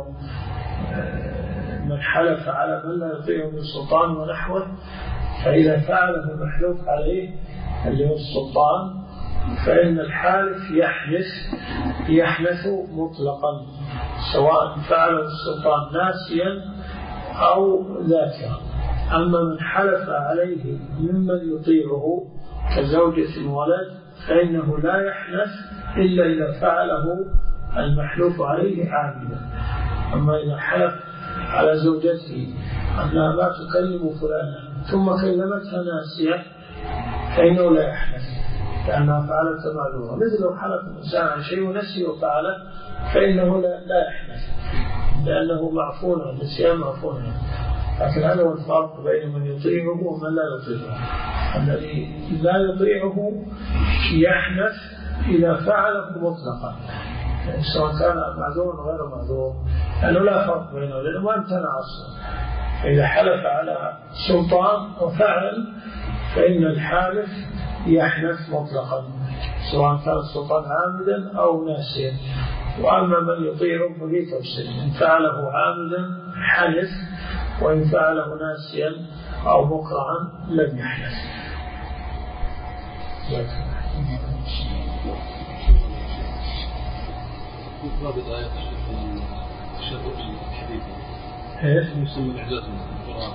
من حلف على من لا يطيعه بالسلطان ونحوه فإذا فعله المحلوف عليه اللي هو السلطان فإن الحالف يحنث يحنث مطلقا سواء فعله السلطان ناسيا أو ذاكرا. أما من حلف عليه ممن يطيعه كزوجة الولد فإنه لا يحنث إلا إذا فعله المحلوف عليه عاملا. أما إذا حلف على زوجته أنها لا تكلم فلانا ثم كلمتها ناسية فإنه لا يحنث لأنها فعلت معذورة. مثل لو حلف الإنسان عن شيء ونسي وفعله فإنه لا يحنث لأنه معفون عن النسيان معفون عنه. لكن هذا هو الفرق بين من يطيعه ومن لا يطيعه. الذي لا يطيعه يحنث إذا فعله مطلقا سواء كان معذور غير معذور لأنه لا فرق بينه لأنه ما امتنع أصلا. إذا حلف على سلطان وفعل فإن الحالف يحنث مطلقا سواء كان السلطان عامدا أو ناسيا. وأما من يطيعه ففي تفصيل إن فعله عامدا حنث وإن فعله ناسيا أو مكرها لم يحنث. رابط آيات الشرع الحديثة إيش يسمى الإعجاز من القرآن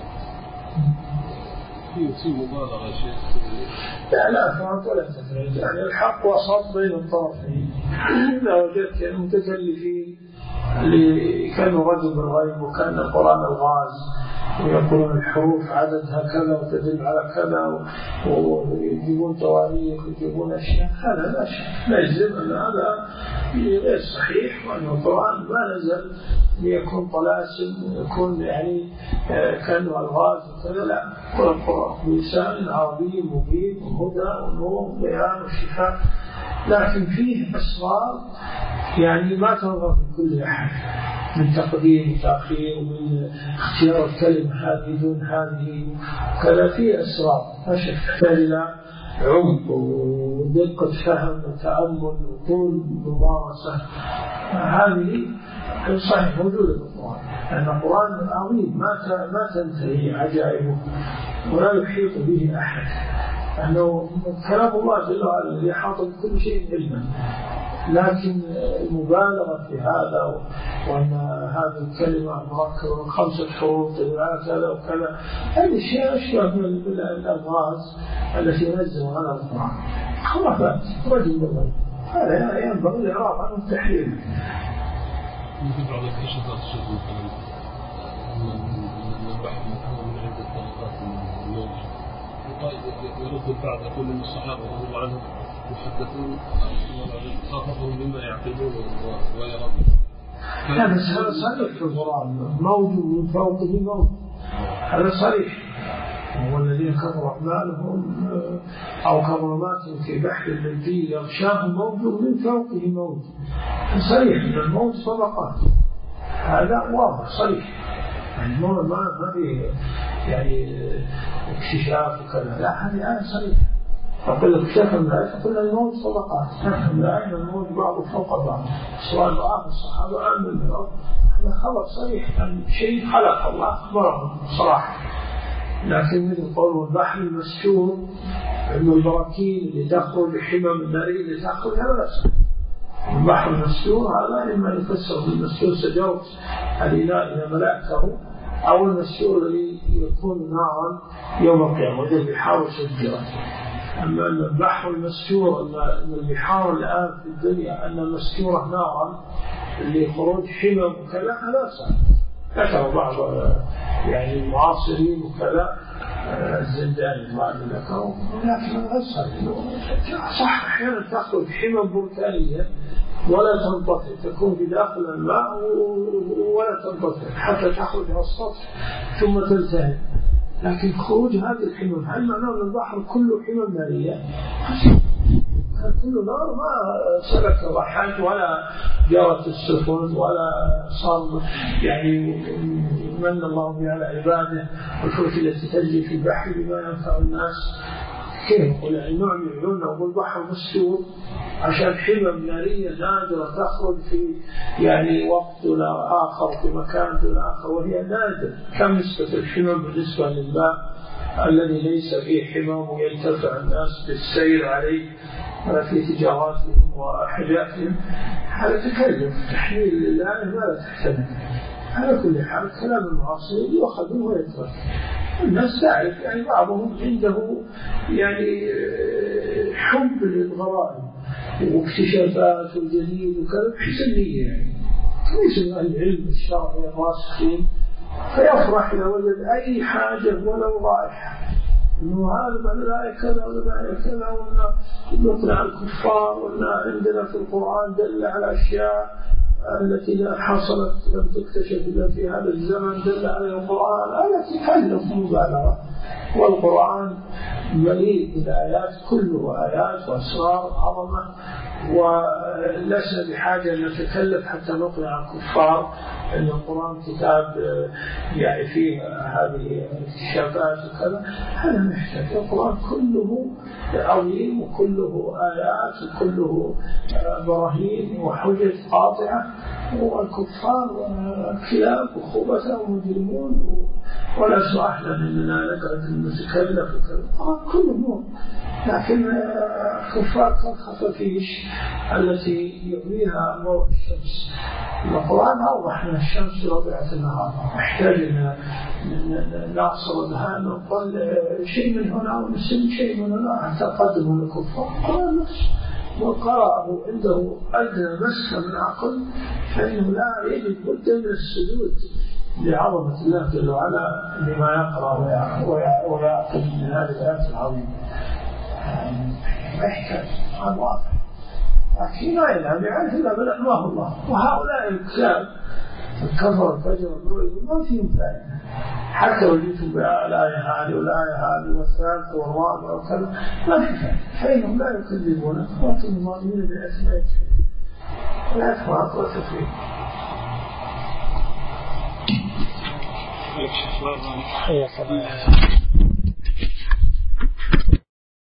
في في مبالغة شيخ. لا لا فرط ولا تفريط يعني الحق وسط بين الطرفين. إذا وجدت المتكلفين اللي كانوا رجل بالغيب وكان القرآن الغاز ويقولون الحروف عددها كذا وتدل على كذا ويجيبون تواريخ ويجيبون أشياء هذا لا شيء نجزم أن هذا غير صحيح وأن القرآن ما نزل ليكون طلاسم يكون يعني كانوا الغاز وكذا لا كل القرآن بلسان عربي مبين وهدى ونور بيان وشفاء لكن فيه أسرار يعني ما تنظر في كل أحد من تقديم وتأخير ومن اختيار الكلمة هذه دون هذه كذا فيه أسرار فشك تحتاج إلى عمق ودقة فهم وتأمل وطول ممارسة. هذه صحيح موجودة في القرآن لأن القرآن عظيم ما ما تنتهي عجائبه ولا يحيط به أحد أنه كلام الله جل وعلا الذي يحاط بكل شيء علما. لكن المبالغة في هذا وأن هذه الكلمة مركبة من خمسة حروف تدل على كذا وكذا هذه الشيء أشبه من الألغاز التي نزلوا على القرآن خرافات رجل بالغيب هذا ينبغي الإعراض عنه التحليل. مثل بعض الكشفات الشيخ مثلا من البحث من عدة طريقات من النوم يرد البعض يقول ان الصحابه رضي الله عنهم يحدثون خافهم مما يعقلون ويرون. هذا صريح في القرآن موجود من فوقه موت هذا صريح. هو الذين كفروا أعمالهم أو كظلمات في بحر اللجي يغشاه موج من فوقه موت صريح من الموت طبقات هذا واضح صريح يعني ما ما في يعني اكتشاف وكذا لا هذه آية صريحة. أقول لك تفهم الآية تقول الموت طبقات تفهم الآية الموت بعض فوق بعض سواء رآه الصحابة عن من الأرض هذا خبر صريح عن شيء خلق الله أخبرهم صراحة. لكن مثل قول البحر المسجور أنه البراكين اللي تخرج حمم النارية اللي تخرج هذا لا صحيح. البحر المسجور هذا إما يفسر بالمسجور سجوت الإناء إذا ملأته أو المسجور الذي يكون نارا يوم القيامة وده البحار سجرت. أما أن البحر المسجور أن البحار الآن في الدنيا أن المسجورة نارا اللي خروج حمم وكذا هذا صحيح. ذكر بعض يعني المعاصرين وكذا الزنداني ما ذكروا لكن هذا صح أحيانا تخرج حمم بركانية ولا تنطفئ تكون في داخل الماء ولا تنطفئ حتى تخرج على السطح ثم تلتهب. لكن خروج هذه الحمم هل معناه أن البحر كله حمم نارية؟ كل نار ما سلك الرحات ولا جرت السفن ولا صار يعني من الله به على عباده والفلك التي تجري في البحر بما ينفع الناس كيف يقول يعني نعمي عيوننا والبحر مسجور عشان حمم نارية نادرة تخرج في يعني وقت ولا آخر في مكان ولا آخر وهي نادرة. كم نسبة الحمم بالنسبة للماء الذي ليس فيه حمم وينتفع الناس بالسير عليه في تجاراتهم وحاجاتهم؟ هذا تكلف تحليل لله ما لا تحتمل. على كل حال كلام المعاصرين يؤخذ ويترك. الناس تعرف يعني بعضهم عنده يعني حب للغرائب واكتشافات والجديد وكذا بحسن نية يعني ليس من العلم الشرعي الراسخين، فيفرح إذا وجد أي حاجة ولو رائحة إنه هذا لا كذا ولا كذا ولا نقنع الكفار ولا عندنا في القرآن دل على أشياء التي لا حصلت لم تكتشف إلا في هذا الزمن دل على القرآن. هذا تكلف مبالغة، والقرآن مليء بالآيات كله آيات وأسرار عظمة، ولسنا بحاجة أن نتكلف حتى نقنع الكفار أن القرآن كتاب يعني فيه هذه الاكتشافات وكذا. هذا محتاج. القرآن كله عظيم وكله آيات وكله براهين وحجج قاطعة، والكفار كلاب وخبثاء ومجرمون ولا صح لنا أننا نقعد نتكلف وكذا. القرآن كله نور، لكن الكفار كالخفافيش التي يؤذيها ضوء الشمس. القرآن أوضح من الشمس ربيعة النهار، نحتاج أن نعصر الذهان ونقول شيء من هنا ونسلم شيء من هنا حتى قدموا الكفار. القرآن نفسه وقرأه عنده أدنى مسة من عقل فإنه لا يجد بد من السجود لعظمة الله جل وعلا لما يقرأ ويعقل من هذه الآيات العظيمة. ما يحتاج عن واضح، لكن ما يلعب يعرف إلا من أحماه الله. وهؤلاء الكلاب الكفر الفجر والنور ما فيهم فائدة، حتى لو جئتم بالآية هذه والآية هذه والثالثة والرابعة وكذا ما في فائدة، فإنهم لا يكذبونك ولكن الظالمين بأسماء الشيء ولا يدفع أقوى تفريق. حياك الله.